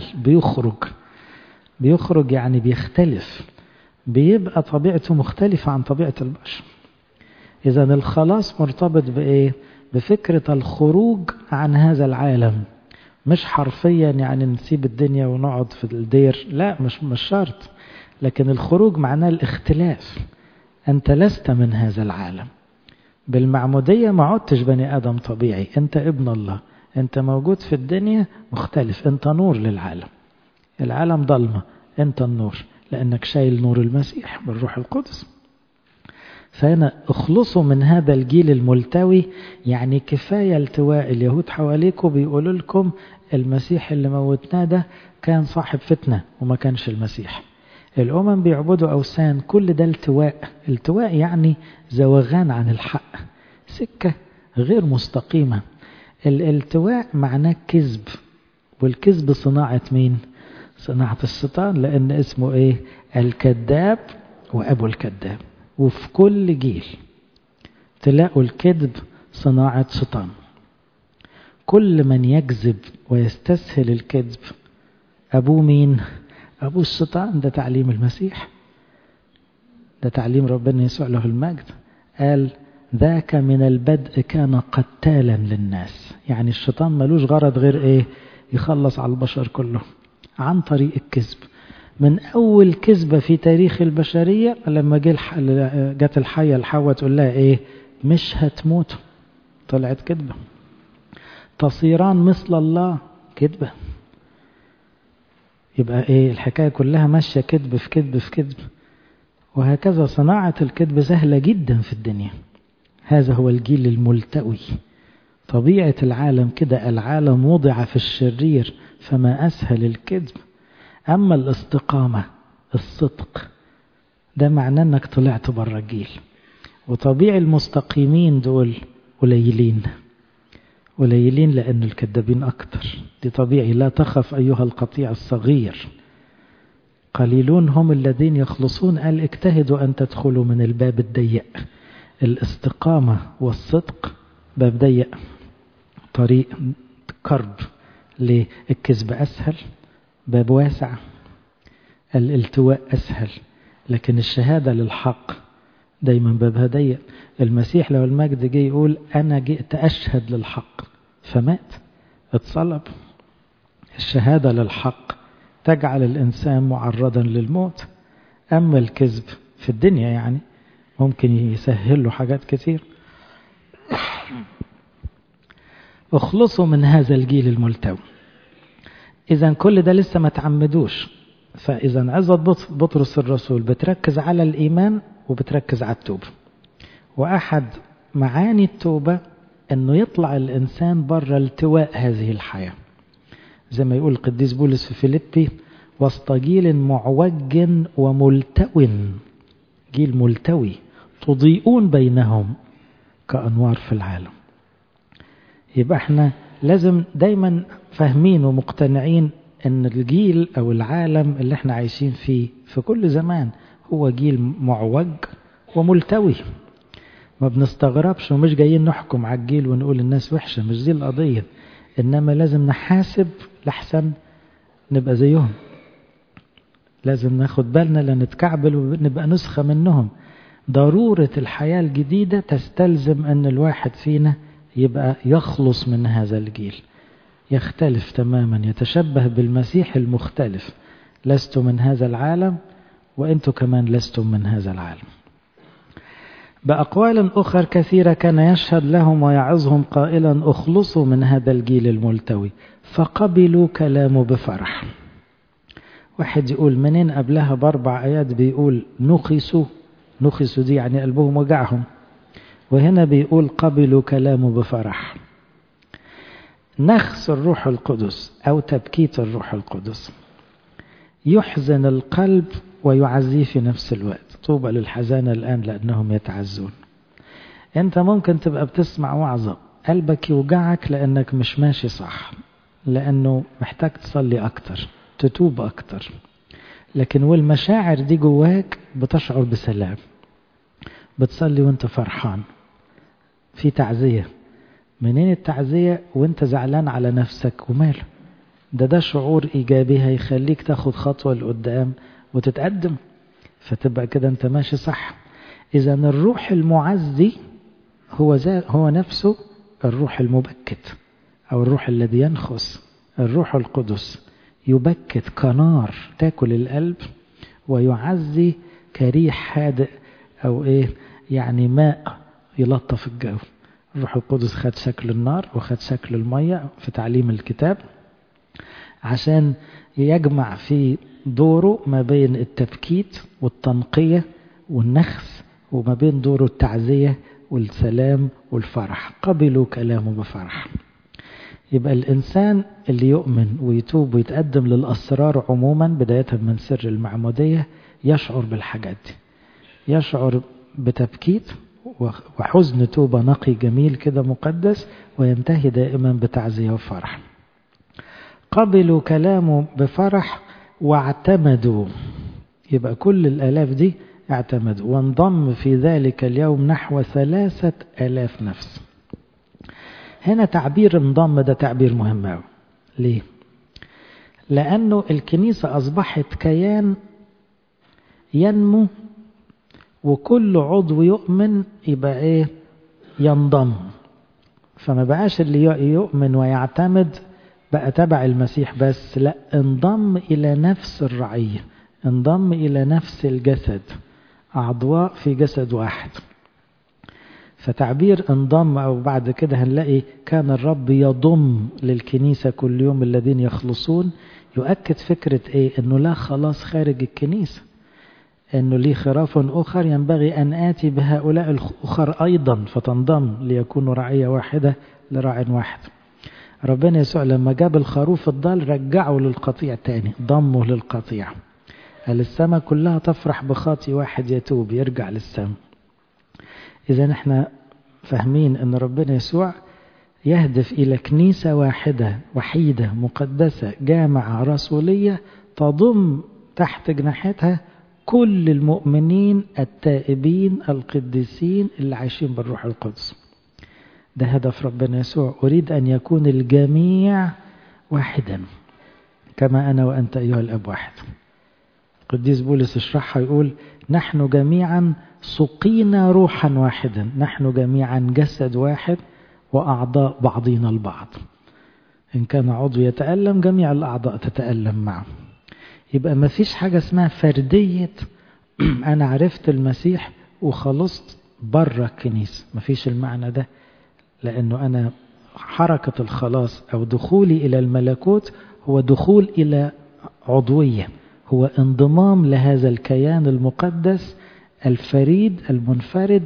بيخرج يعني بيختلف، بيبقى طبيعته مختلفة عن طبيعة البشر. إذن الخلاص مرتبط بإيه؟ بفكرة الخروج عن هذا العالم، مش حرفيا يعني نسيب الدنيا ونقعد في الدير، لا، مش شرط، لكن الخروج معناه الاختلاف. أنت لست من هذا العالم، بالمعمودية ما عدتش بني آدم طبيعي، أنت ابن الله، أنت موجود في الدنيا مختلف، أنت نور للعالم، العالم ضلمة، أنت النور لأنك شايل نور المسيح بالروح القدس. فهنا اخلصوا من هذا الجيل الملتوي، يعني كفاية التواء اليهود حواليكم بيقولوا لكم المسيح اللي موتناه ده كان صاحب فتنة وما كانش المسيح. الأمم بيعبدوا أوثان، كل ده التواء يعني زوغان عن الحق، سكة غير مستقيمة. الالتواء معناه كذب، والكذب صناعة مين؟ صناعة الشيطان، لأن اسمه إيه؟ الكذاب وأبو الكذاب. وفي كل جيل تلاقوا الكذب صناعة شيطان. كل من يكذب ويستسهل الكذب أبوه مين؟ أبو الشيطان. ده تعليم المسيح، ده تعليم ربنا يسوع له المجد. قال ذاك من البدء كان قتالا للناس، يعني الشيطان ملوش غرض غير إيه؟ يخلص على البشر كله عن طريق الكذب. من أول كذبة في تاريخ البشرية لما جت الحية الحواء تقول لها إيه؟ مش هتموت، طلعت كذبة. تصيران مثل الله، كذبة. يبقى إيه؟ الحكاية كلها ماشية كذب في كذب في كذب. وهكذا صناعة الكذب سهلة جدا في الدنيا. هذا هو الجيل الملتوي. طبيعة العالم كده، العالم وضع في الشرير، فما أسهل الكذب. أما الاستقامة الصدق ده معناه أنك طلعت برا الجيل. وطبيعي المستقيمين دول قليلين لأن الكذابين أكتر. دي طبيعي. لا تخف أيها القطيع الصغير، قليلون هم الذين يخلصون. قال اجتهدوا أن تدخلوا من الباب الضيق. الاستقامة والصدق باب ضيق، طريق كرب. ليه؟ الكذب أسهل، باب واسع. الالتواء أسهل، لكن الشهادة للحق دايما بابها ضيق. المسيح له المجد جاي يقول أنا جئت أشهد للحق، فمات، اتصلب. الشهادة للحق تجعل الإنسان معرضا للموت. أما الكذب في الدنيا يعني ممكن يسهل له حاجات كتير. اخلصوا من هذا الجيل الملتوي. إذن كل ده لسه ما تعمدوش. فإذا عظة بطرس الرسول بتركز على الإيمان وبتركز على التوبة. وأحد معاني التوبة أنه يطلع الإنسان بره التواء هذه الحياة، زي ما يقول القديس بولس في فيليبي: وسط جيل معوج وملتو، جيل ملتوي تضيئون بينهم كأنوار في العالم. يبقى احنا لازم دايما فاهمين ومقتنعين ان الجيل او العالم اللي احنا عايشين فيه في كل زمان هو جيل معوج وملتوي. ما بنستغربش ومش جايين نحكم على الجيل ونقول الناس وحشة، مش دي القضية، انما لازم نحاسب لحسن نبقى زيهم. لازم ناخد بالنا لنتكعبل ونبقى نسخة منهم. ضرورة الحياة الجديدة تستلزم أن الواحد فينا يبقى يخلص من هذا الجيل، يختلف تماما، يتشبه بالمسيح المختلف. لست من هذا العالم وأنتم كمان لستم من هذا العالم. بأقوال أخرى كثيرة كان يشهد لهم ويعظهم قائلا: اخلصوا من هذا الجيل الملتوي، فقبلوا كلامه بفرح. واحد يقول منين قبلها ب4 آيات بيقول نخسوا دي يعني قلبهم وجعهم، وهنا بيقول قبلوا كلامه بفرح. نخس الروح القدس أو تبكيت الروح القدس يحزن القلب ويعزيه في نفس الوقت. طوبى للحزانة الآن لأنهم يتعزون. أنت ممكن تبقى بتسمع وعظة قلبك يوجعك لأنك مش ماشي صح، لأنه محتاج تصلي أكتر، تتوب أكتر، لكن والمشاعر دي جواك بتشعر بسلام، بتصلي وانت فرحان. في تعزية. منين التعزية؟ وانت زعلان على نفسك وماله، ده شعور إيجابي هيخليك تاخد خطوة لقدام وتتقدم، فتبقى كده انت ماشي صح. إذا الروح المعزي هو نفسه الروح المبكت أو الروح الذي ينخس. الروح القدس يبكت كنار تاكل القلب، ويعزي كريح هادئ أو يعني ماء يلطف الجو. الروح القدس خد شكل النار وخد شكل المية في تعليم الكتاب عشان يجمع في دوره ما بين التبكيت والتنقية والنخس، وما بين دوره التعزية والسلام والفرح. قبلوا كلامه بفرح. يبقى الإنسان اللي يؤمن ويتوب ويتقدم للأسرار عموما بداية من سر المعمودية يشعر بالحاجات دي، يشعر بتبكيت وحزن توبة نقي جميل كده مقدس، وينتهي دائما بتعزية وفرح. قبلوا كلامه بفرح واعتمدوا. يبقى كل الآلاف دي اعتمدوا. وانضم في ذلك اليوم نحو 3000 نفس. هنا تعبير انضم ده تعبير مهم أوي. ليه؟ لأنه الكنيسة أصبحت كيان ينمو، وكل عضو يؤمن يبقى ينضم. فما بقاش اللي يؤمن ويعتمد بقى تبع المسيح بس، لا، انضم إلى نفس الرعية، انضم إلى نفس الجسد، أعضاء في جسد واحد. فتعبير انضم، أو بعد كده هنلاقي كان الرب يضم للكنيسة كل يوم الذين يخلصون، يؤكد فكرة أنه لا خلاص خارج الكنيسة، أنه لي خراف أخر ينبغي أن آتي بهؤلاء الأخر أيضا فتنضم ليكونوا رعية واحدة لراع واحد. ربنا يسوع لما جاب الخروف الضال رجعه للقطيع تاني، ضمه للقطيع. قال السماء كلها تفرح بخاطي واحد يتوب يرجع للسماء. إذا احنا فاهمين أن ربنا يسوع يهدف إلى كنيسة واحدة وحيدة مقدسة جامعة رسولية تضم تحت جناحتها كل المؤمنين التائبين القديسين اللي عايشين بالروح القدس. ده هدف ربنا يسوع. أريد أن يكون الجميع واحدا كما أنا وأنت أيها الأب واحد. القديس بولس يشرحها يقول: نحن جميعا سقينا روحا واحدا، نحن جميعا جسد واحد وأعضاء بعضنا البعض. إن كان عضو يتألم جميع الأعضاء تتألم معه. يبقى ما فيش حاجة اسمها فردية أنا عرفت المسيح وخلصت بره الكنيسة، ما فيش المعنى ده، لأنه أنا حركة الخلاص أو دخولي إلى الملكوت هو دخول إلى عضوية، هو انضمام لهذا الكيان المقدس الفريد المنفرد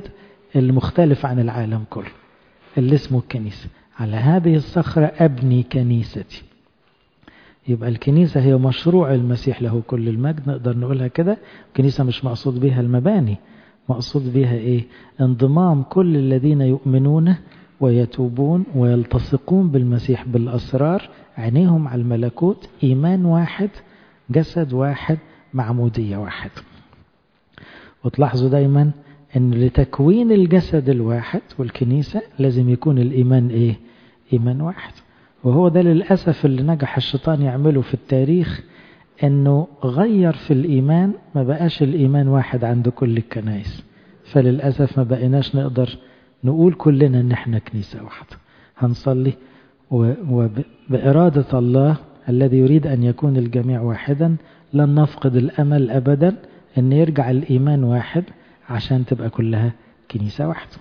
اللي مختلف عن العالم كله اللي اسمه الكنيسة. على هذه الصخرة أبني كنيستي. يبقى الكنيسة هي مشروع المسيح له كل المجد، نقدر نقولها كده. الكنيسة مش مقصود بها المباني، مقصود بها إيه؟ انضمام كل الذين يؤمنون ويتوبون ويلتصقون بالمسيح بالأسرار، عينيهم على الملكوت، إيمان واحد، جسد واحد، معمودية واحد. وتلاحظوا دايما أن لتكوين الجسد الواحد والكنيسة لازم يكون الإيمان إيه؟ إيمان واحد. وهو ده للأسف اللي نجح الشيطان يعمله في التاريخ، أنه غير في الإيمان، ما بقاش الإيمان واحد عند كل الكنائس. فللأسف ما بقيناش نقدر نقول كلنا أن احنا كنيسة واحدة هنصلي وبإرادة الله الذي يريد أن يكون الجميع واحدا لن نفقد الأمل أبدا أن يرجع الإيمان واحد عشان تبقى كلها كنيسة واحدة.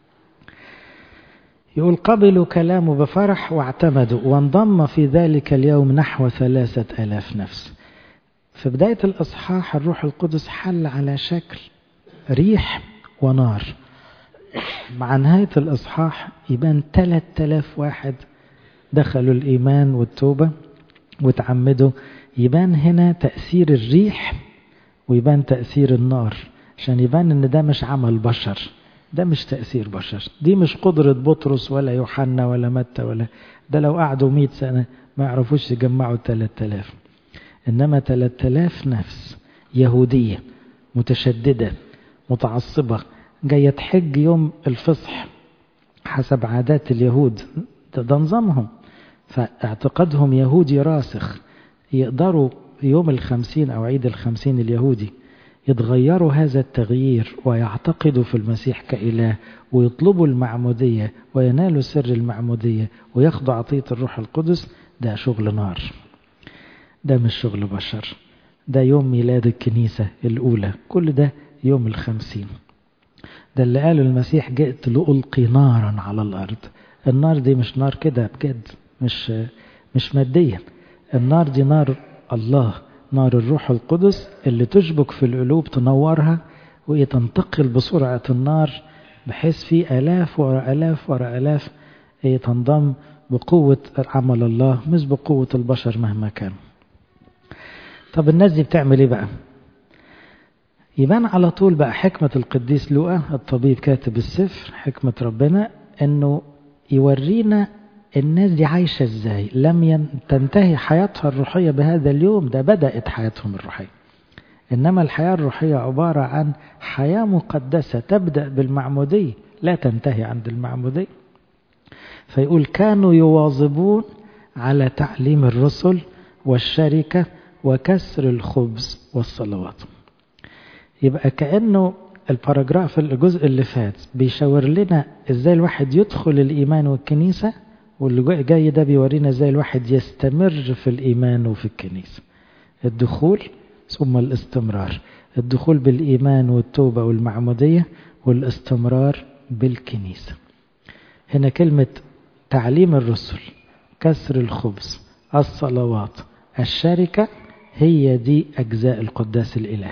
يقول قبلوا كلامه بفرح واعتمدوا، وانضم في ذلك اليوم نحو 3000 نفس. في بداية الأصحاح الروح القدس حل على شكل ريح ونار. مع نهاية الأصحاح يبان 3000 واحد دخلوا الإيمان والتوبة وتعمدوا. يبان هنا تأثير الريح ويبان تأثير النار، عشان يبان ان ده مش عمل بشر، ده مش تأثير بشر، دي مش قدرة بطرس ولا يوحنا ولا متى ولا ده. لو قعدوا 100 سنة ما يعرفوش يجمعوا 3000. إنما 3000 نفس يهودية متشددة متعصبة جاية تحج يوم الفصح حسب عادات اليهود، ده نظامهم، فاعتقادهم يهودي راسخ. يقدروا يوم 50 أو عيد 50 اليهودي يتغيروا هذا التغيير ويعتقدوا في المسيح كإله ويطلبوا المعمودية وينالوا سر المعمودية وياخدوا عطية الروح القدس. ده شغل نار، ده مش شغل بشر. ده يوم ميلاد الكنيسة الأولى، كل ده يوم 50. ده اللي قاله المسيح جئت لألقي نارا على الأرض. النار دي مش نار كده بجد، مش ماديا. النار دي نار الله، نار الروح القدس اللي تشبك في القلوب تنورها وتنتقل بسرعة النار، بحيث في آلاف وراء آلاف وراء آلاف تنضم بقوة عمل الله مش بقوة البشر مهما كان. طب الناس دي بتعمل ايه بقى؟ يبان على طول بقى حكمة القديس لوقا الطبيب كاتب السفر، حكمة ربنا انه يورينا الناس دي عايشة ازاي. لم تنتهي حياتها الروحية بهذا اليوم، ده بدأت حياتهم الروحية. إنما الحياة الروحية عبارة عن حياة مقدسة تبدأ بالمعمودية لا تنتهي عند المعمودية. فيقول كانوا يواظبون على تعليم الرسل والشركة وكسر الخبز والصلوات. يبقى كأنه الباراجراف الجزء اللي فات بيشاور لنا ازاي الواحد يدخل الإيمان والكنيسة، واللي جاي ده بيورينا ازاي الواحد يستمر في الإيمان وفي الكنيسة. الدخول ثم الاستمرار، الدخول بالإيمان والتوبة والمعمودية، والاستمرار بالكنيسة. هنا كلمة تعليم الرسل، كسر الخبز، الصلوات، الشركة، هي دي أجزاء القداس الإلهي.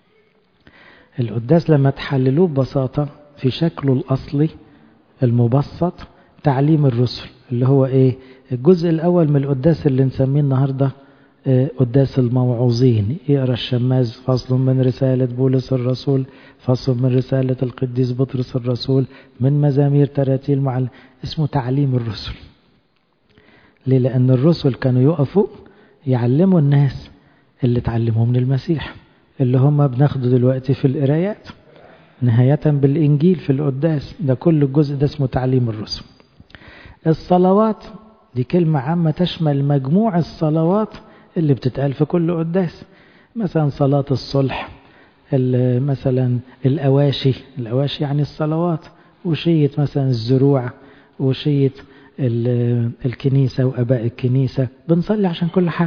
القداس لما تحللوه ببساطة في شكله الأصلي المبسط تعليم الرسل، اللي هو ايه؟ الجزء الأول من القداس اللي نسميه النهاردة قداس الموعوظين. يقرأ الشماس فصل من رسالة بولس الرسول، فصل من رسالة القديس بطرس الرسول، من مزامير تراتيل مع اسمه تعليم الرسل. ليه؟ لأن الرسل كانوا يقفوا يعلموا الناس اللي تعلموا من المسيح، اللي هم بناخده دلوقتي في القرايات نهاية بالإنجيل في القداس. ده كل الجزء ده اسمه تعليم الرسل. الصلوات دي كلمة عامة تشمل مجموع الصلوات اللي بتتقال في كل قداس. مثلا صلاة الصلح، مثلا الأواشي يعني الصلوات، وشية مثلا الزروع، وشية الكنيسة وأباء الكنيسة، بنصلي عشان كل حاجة.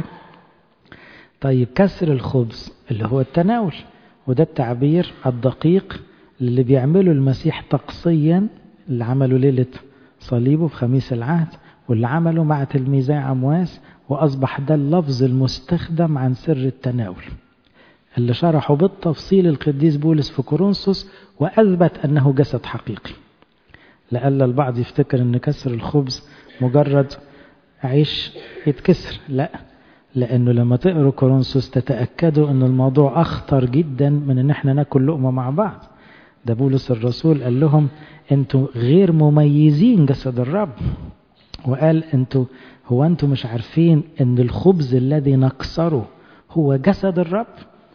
طيب كسر الخبز اللي هو التناول، وده التعبير الدقيق اللي بيعمله المسيح طقسيا، اللي عمله ليلة صليبه في خميس العهد، واللي عمله مع تلميذي عمواس، وأصبح ده اللفظ المستخدم عن سر التناول. اللي شرحه بالتفصيل القديس بولس في كورنثوس وأثبت أنه جسد حقيقي. لألا البعض يفتكر أن كسر الخبز مجرد عيش يتكسر، لا، لأنه لما تقروا كورنثوس تتأكدوا أن الموضوع أخطر جدا من أن احنا ناكل لقمة مع بعض. ده بولس الرسول قال لهم أنتوا غير مميزين جسد الرب، وقال هو أنتوا مش عارفين أن الخبز الذي نكسره هو جسد الرب؟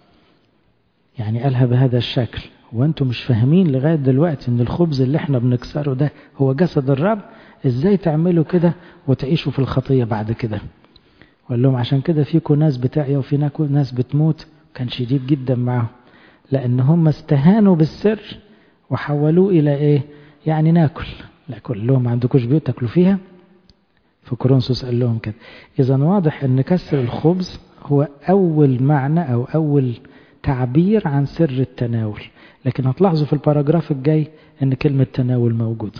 يعني قالها بهذا الشكل، وأنتوا مش فاهمين لغاية دلوقتي أن الخبز اللي احنا بنكسره ده هو جسد الرب؟ إزاي تعملوا كده وتعيشوا في الخطية بعد كده؟ وقال لهم عشان كده فيكم ناس بتعيا وفي ناس بتموت. كان شديد جدا معهم، لأن هم استهانوا بالسر وحولوه إلى إيه؟ يعني ناكل. لا، كل لهم ما عندكوش بيوت تاكلوا فيها؟ في كورنثوس قال لهم كده. إذا واضح أن كسر الخبز هو أول معنى أو أول تعبير عن سر التناول. لكن هتلاحظوا في الباراجراف الجاي أن كلمة تناول موجودة،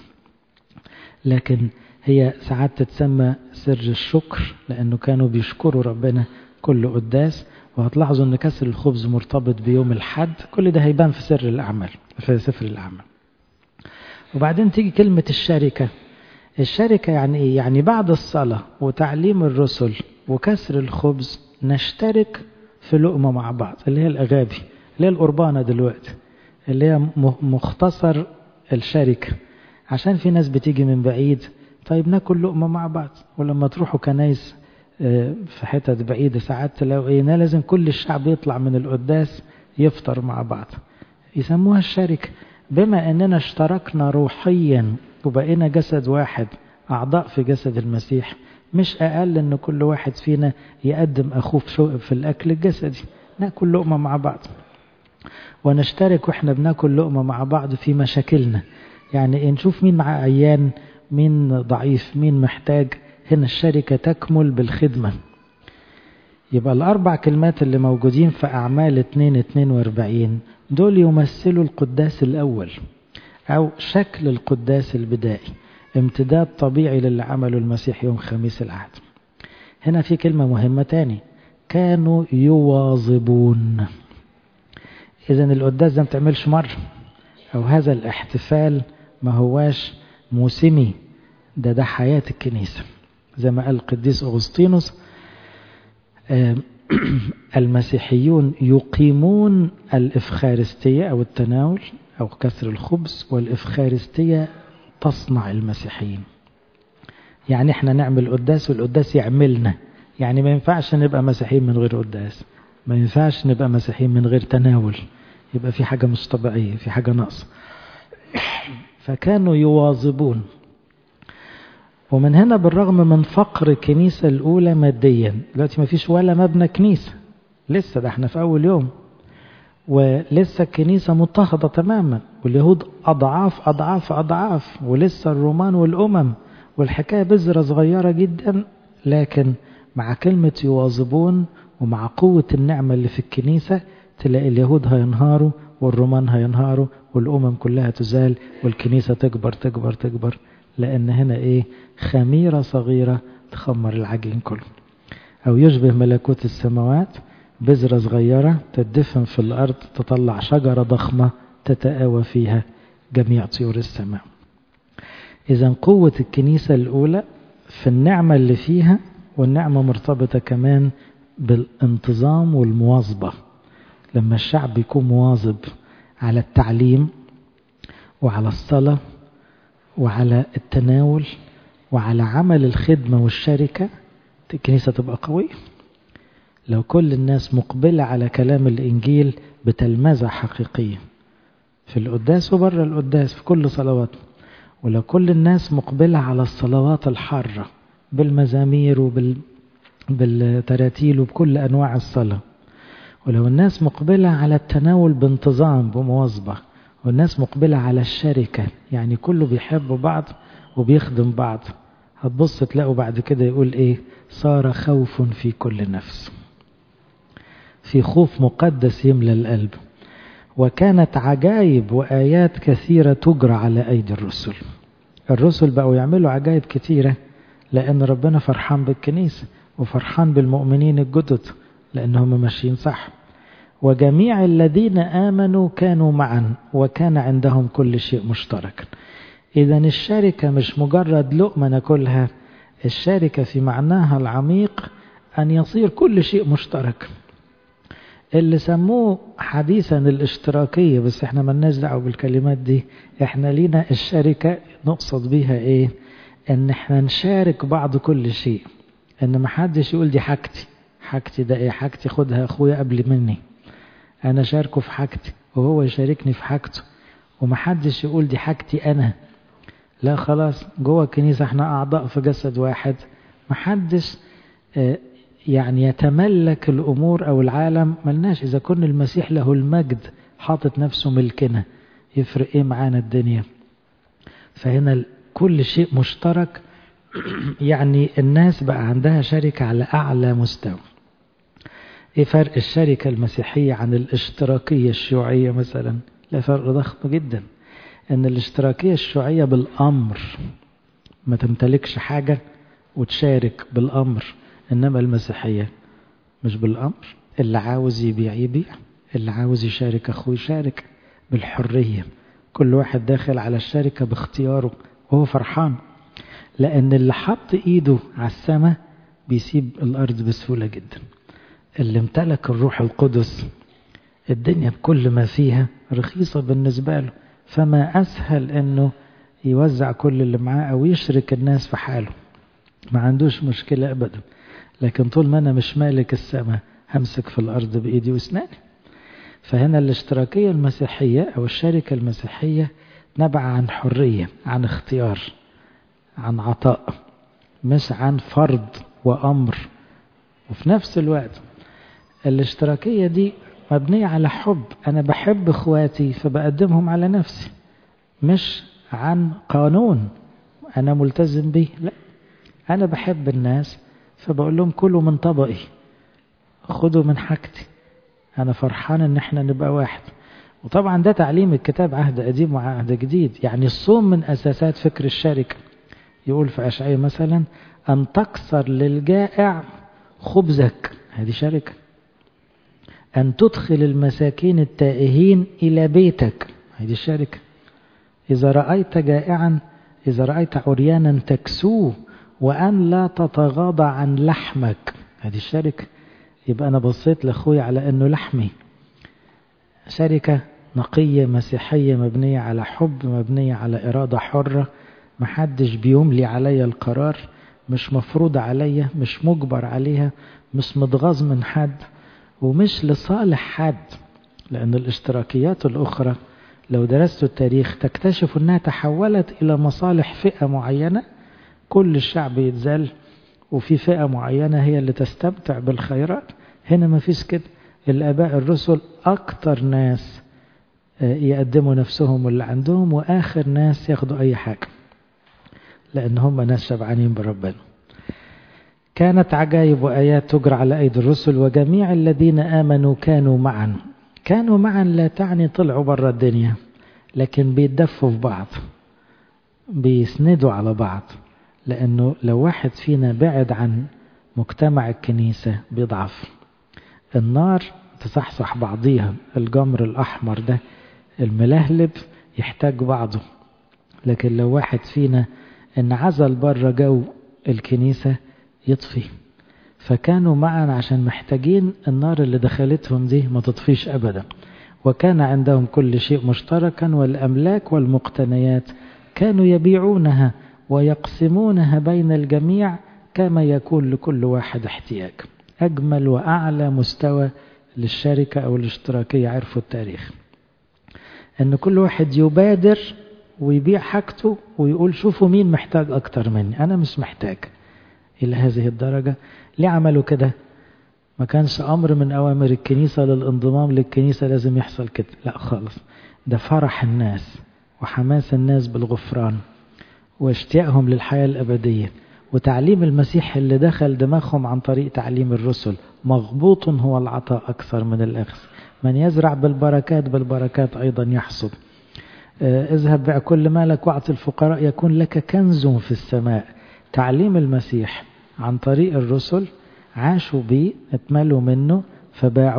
لكن هي ساعات تتسمى سر الشكر، لأنه كانوا بيشكروا ربنا كل قداس. وهتلاحظوا أن كسر الخبز مرتبط بيوم الحد. كل ده هيبان في سر الأعمال، في سفر الأعمال. وبعدين تيجي كلمة الشركة. الشركة يعني إيه؟ يعني بعد الصلاة وتعليم الرسل وكسر الخبز نشترك في لقمة مع بعض، اللي هي الأغابي، اللي هي القربانة دلوقتي، اللي هي مختصر الشركة. عشان في ناس بتيجي من بعيد، طيب ناكل لقمة مع بعض. ولما تروحوا كنايس في حتت بعيدة ساعات تلاقوا ايه، لازم كل الشعب يطلع من القداس يفطر مع بعض. يسموها الشركة. بما اننا اشتركنا روحيا وبقينا جسد واحد، اعضاء في جسد المسيح، مش اقل ان كل واحد فينا يقدم اخوه في الاكل الجسدي. ناكل لقمة مع بعض ونشترك واحنا بناكل لقمة مع بعض في مشاكلنا. يعني نشوف مين معاه عيان، مين ضعيف، مين محتاج. هنا الشركة تكمل بالخدمة. يبقى الأربع كلمات اللي موجودين في أعمال 2:42 دول يمثلوا القداس الأول أو شكل القداس البدائي، امتداد طبيعي للي عمله المسيح يوم خميس العهد. هنا في كلمة مهمة تاني، كانوا يواظبون. إذن القداس ده ما تعملش مرة، أو هذا الاحتفال ما هواش موسمي، ده حياة الكنيسة. زي ما قال القديس أغسطينوس، المسيحيون يقيمون الإفخارستية أو التناول أو كسر الخبز، والإفخارستية تصنع المسيحيين. يعني احنا نعمل قداس والقداس يعملنا. يعني ما ينفعش نبقى مسيحيين من غير قداس، ما ينفعش نبقى مسيحيين من غير تناول، يبقى في حاجة مش طبيعية، في حاجة ناقصة. فكانوا يواظبون. ومن هنا بالرغم من فقر الكنيسة الأولى ماديا، دلوقتي ما فيش ولا مبنى كنيسة لسه، ده احنا في أول يوم، ولسه الكنيسة مضطهدة تماما، واليهود أضعاف أضعاف أضعاف، ولسه الرومان والأمم، والحكاية بذرة صغيرة جدا. لكن مع كلمة يواظبون ومع قوة النعمة اللي في الكنيسة، تلاقي اليهود هينهاروا والرومان هينهاروا والأمم كلها تزال والكنيسة تكبر تكبر تكبر. لأن هنا إيه؟ خميرة صغيرة تخمر العجين كله. أو يشبه ملكوت السماوات بذرة صغيرة تدفن في الأرض تطلع شجرة ضخمة تتآوى فيها جميع طيور السماء. إذن قوة الكنيسة الأولى في النعمة اللي فيها، والنعمة مرتبطة كمان بالانتظام والمواظبة. لما الشعب يكون مواظب على التعليم وعلى الصلاة وعلى التناول وعلى عمل الخدمة والشركة، الكنيسة تبقى قوية. لو كل الناس مقبلة على كلام الإنجيل بتلمذة حقيقية في القداس وبره القداس في كل صلوات، ولو كل الناس مقبلة على الصلوات الحارة بالمزامير وبالتراتيل وبكل أنواع الصلاة، ولو الناس مقبلة على التناول بانتظام بمواظبة، والناس مقبلة على الشركة، يعني كله بيحب بعض وبيخدم بعض، هتبص تلاقوا بعد كده يقول إيه؟ صار خوف في كل نفس. في خوف مقدس يملى القلب. وكانت عجائب وآيات كثيرة تجرى على أيدي الرسل. الرسل بقوا يعملوا عجائب كثيرة لأن ربنا فرحان بالكنيسة وفرحان بالمؤمنين الجدد لأنهم ماشيين صح. وجميع الذين آمنوا كانوا معا وكان عندهم كل شيء مشترك. إذا الشركة مش مجرد لقمة ناكلها، الشركة في معناها العميق أن يصير كل شيء مشترك، اللي سموه حديثا الاشتراكية، بس احنا ملناش دعوة بالكلمات دي. احنا لينا الشركة نقصد بيها ايه؟ ان احنا نشارك بعض كل شيء، ان محدش يقول دي حاجتي. حاجتي ده ايه؟ حاجتي خدها اخويا قبل مني، انا شاركه في حاجتي وهو يشاركني في حاجته، ومحدش يقول دي حاجتي انا. لا خلاص، جوه الكنيسة احنا اعضاء في جسد واحد، محدش يعني يتملك الأمور أو العالم. ملناش، إذا كن المسيح له المجد حاطط نفسه ملكنا، يفرق إيه معانا الدنيا؟ فهنا كل شيء مشترك، يعني الناس بقى عندها شركة على أعلى مستوى. إيه فرق الشركة المسيحية عن الاشتراكية الشيوعية مثلا؟ لا، فرق ضخم جدا. إن الاشتراكية الشيوعية بالأمر، ما تمتلكش حاجة وتشارك بالأمر، إنما المسيحية مش بالأمر، اللي عاوز يبيع يبيع، اللي عاوز يشارك أخوه يشارك بالحرية. كل واحد داخل على الشركة باختياره وهو فرحان، لأن اللي حط إيده على السماء بيسيب الأرض بسهولة جدا. اللي امتلك الروح القدس الدنيا بكل ما فيها رخيصة بالنسبة له، فما أسهل أنه يوزع كل اللي معاه أو يشرك الناس في حاله، ما عندوش مشكلة أبدا. لكن طول ما أنا مش مالك السماء همسك في الأرض بإيدي واسناني. فهنا الاشتراكية المسيحية أو الشركة المسيحية نبع عن حرية، عن اختيار، عن عطاء، مش عن فرض وأمر. وفي نفس الوقت الاشتراكية دي مبنية على حب، أنا بحب إخواتي فبقدمهم على نفسي، مش عن قانون أنا ملتزم به. لا، أنا بحب الناس فبقول لهم كلوا من طبقي، خدوا من حاجتي، أنا فرحان إن احنا نبقى واحد. وطبعا ده تعليم الكتاب، عهد قديم وعهد جديد. يعني الصوم من أساسات فكر الشركة. يقول في أشعياء مثلا أن تكسر للجائع خبزك، هذه شركة. أن تدخل المساكين التائهين إلى بيتك، هذه الشركة. إذا رأيت جائعا، إذا رأيت عريانا تكسوه، وأن لا تتغاضى عن لحمك، هذه الشركة. يبقى أنا بصيت لأخوي على أنه لحمي. شركة نقية مسيحية مبنية على حب، مبنية على إرادة حرة، محدش بيملي علي القرار، مش مفروض علي، مش مجبر عليها، مش متغاظ من حد، ومش لصالح حد. لأن الاشتراكيات الأخرى لو درست التاريخ تكتشف أنها تحولت إلى مصالح فئة معينة، كل الشعب يتذل وفي فئة معينة هي اللي تستمتع بالخيرات. هنا ما فيش كده. الآباء الرسل أكتر ناس يقدموا نفسهم واللي عندهم، وآخر ناس ياخدوا أي حاجة، لأن هم ناس شبعانين بربنا. كانت عجائب وآيات تجرى على أيدي الرسل، وجميع الذين آمنوا كانوا معا. كانوا معا لا تعني طلعوا برا الدنيا، لكن بيتدفوا في بعض، بيسندوا على بعض. لأنه لو واحد فينا بعد عن مجتمع الكنيسة بيضعف. النار تصحصح بعضيها، الجمر الأحمر ده الملهلب يحتاج بعضه. لكن لو واحد فينا انعزل بره جو الكنيسة يطفي. فكانوا معا عشان محتاجين النار اللي دخلتهم دي ما تطفيش أبدا. وكان عندهم كل شيء مشتركا، والأملاك والمقتنيات كانوا يبيعونها ويقسمونها بين الجميع كما يكون لكل واحد احتياج. أجمل وأعلى مستوى للشركة أو الاشتراكية عرفوا التاريخ، أن كل واحد يبادر ويبيع حاجته ويقول شوفوا مين محتاج أكتر مني، أنا مش محتاج. إلى هذه الدرجة. ليه عملوا كده؟ ما كانش أمر من أوامر الكنيسة للانضمام للكنيسة لازم يحصل كده، لا خالص. ده فرح الناس وحماس الناس بالغفران واشتياقهم للحياة الأبدية، وتعليم المسيح اللي دخل دماغهم عن طريق تعليم الرسل. مغبوط هو العطاء أكثر من الأخذ، من يزرع بالبركات بالبركات أيضا يحصد. اذهب بيع كل مالك واعط الفقراء يكون لك كنز في السماء. تعليم المسيح عن طريق الرسل عاشوا بيه، اتملوا منه، فباعوا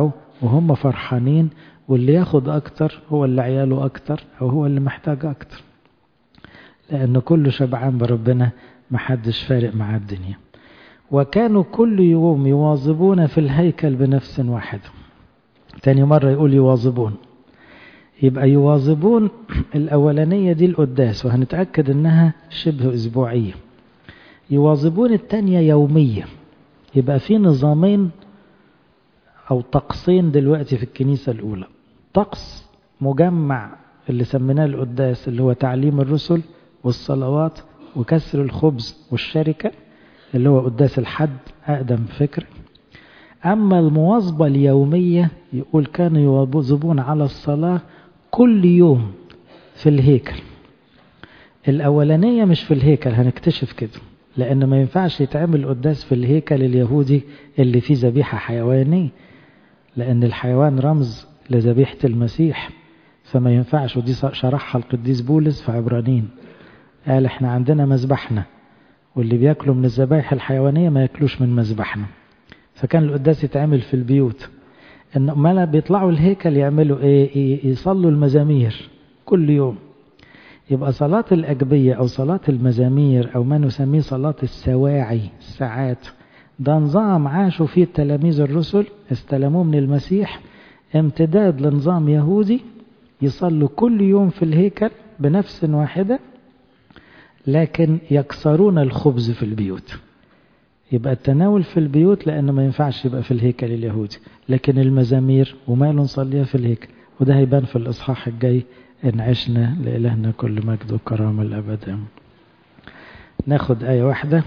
وهم فرحانين، واللي ياخد أكتر هو اللي عياله أكتر أو هو اللي محتاج أكتر، لأنه كله شبعان بربنا، محدش فارق مع الدنيا. وكانوا كل يوم يواظبون في الهيكل بنفس واحدة. تاني مرة يقول يواظبون، يبقى يواظبون الأولانية دي القداس، وهنتأكد أنها شبه أسبوعية. يواظبون التانية يومية، يبقى في نظامين أو طقسين دلوقتي في الكنيسة الأولى. طقس مجمع اللي سميناه القداس، اللي هو تعليم الرسل والصلوات وكسر الخبز والشركة، اللي هو قداس الحد أقدم فكر. أما المواظبة اليومية يقول كانوا يواظبون على الصلاة كل يوم في الهيكل. الأولانية مش في الهيكل، هنكتشف كده، لأن ما ينفعش يتعمل قداس في الهيكل اليهودي اللي فيه ذبيحة حيوانية، لأن الحيوان رمز لذبيحة المسيح، فما ينفعش. ودي شرحها القديس بولس في عبرانيين، قال احنا عندنا مذبحنا، واللي بياكلوا من الذبائح الحيوانية ما ياكلوش من مذبحنا. فكان القداس يتعمل في البيوت. إنما بيطلعوا الهيكل يعملوا ايه؟ يصلوا المزامير كل يوم. يبقى صلاة الأجبية أو صلاة المزامير أو ما نسميه صلاة السواعي، الساعات، ده نظام عاشوا فيه التلاميذ الرسل، استلموه من المسيح، امتداد لنظام يهودي، يصلوا كل يوم في الهيكل بنفس واحدة، لكن يكسرون الخبز في البيوت. يبقى التناول في البيوت لأنه ما ينفعش يبقى في الهيكل اليهودي، لكن المزامير وما نصليها في الهيكل. وده هيبان في الإصحاح الجاي إن عشنا لإلهنا كل مجد وكرامة الأبد. ناخد آية واحدة.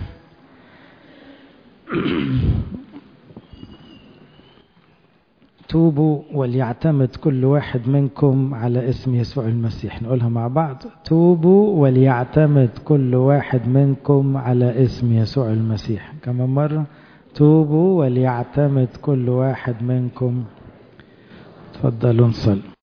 توبوا وليعتمد كل واحد منكم على اسم يسوع المسيح. نقولها مع بعض: توبوا وليعتمد كل واحد منكم على اسم يسوع المسيح. كمان مرة: توبوا وليعتمد كل واحد منكم. تفضلوا نصلي.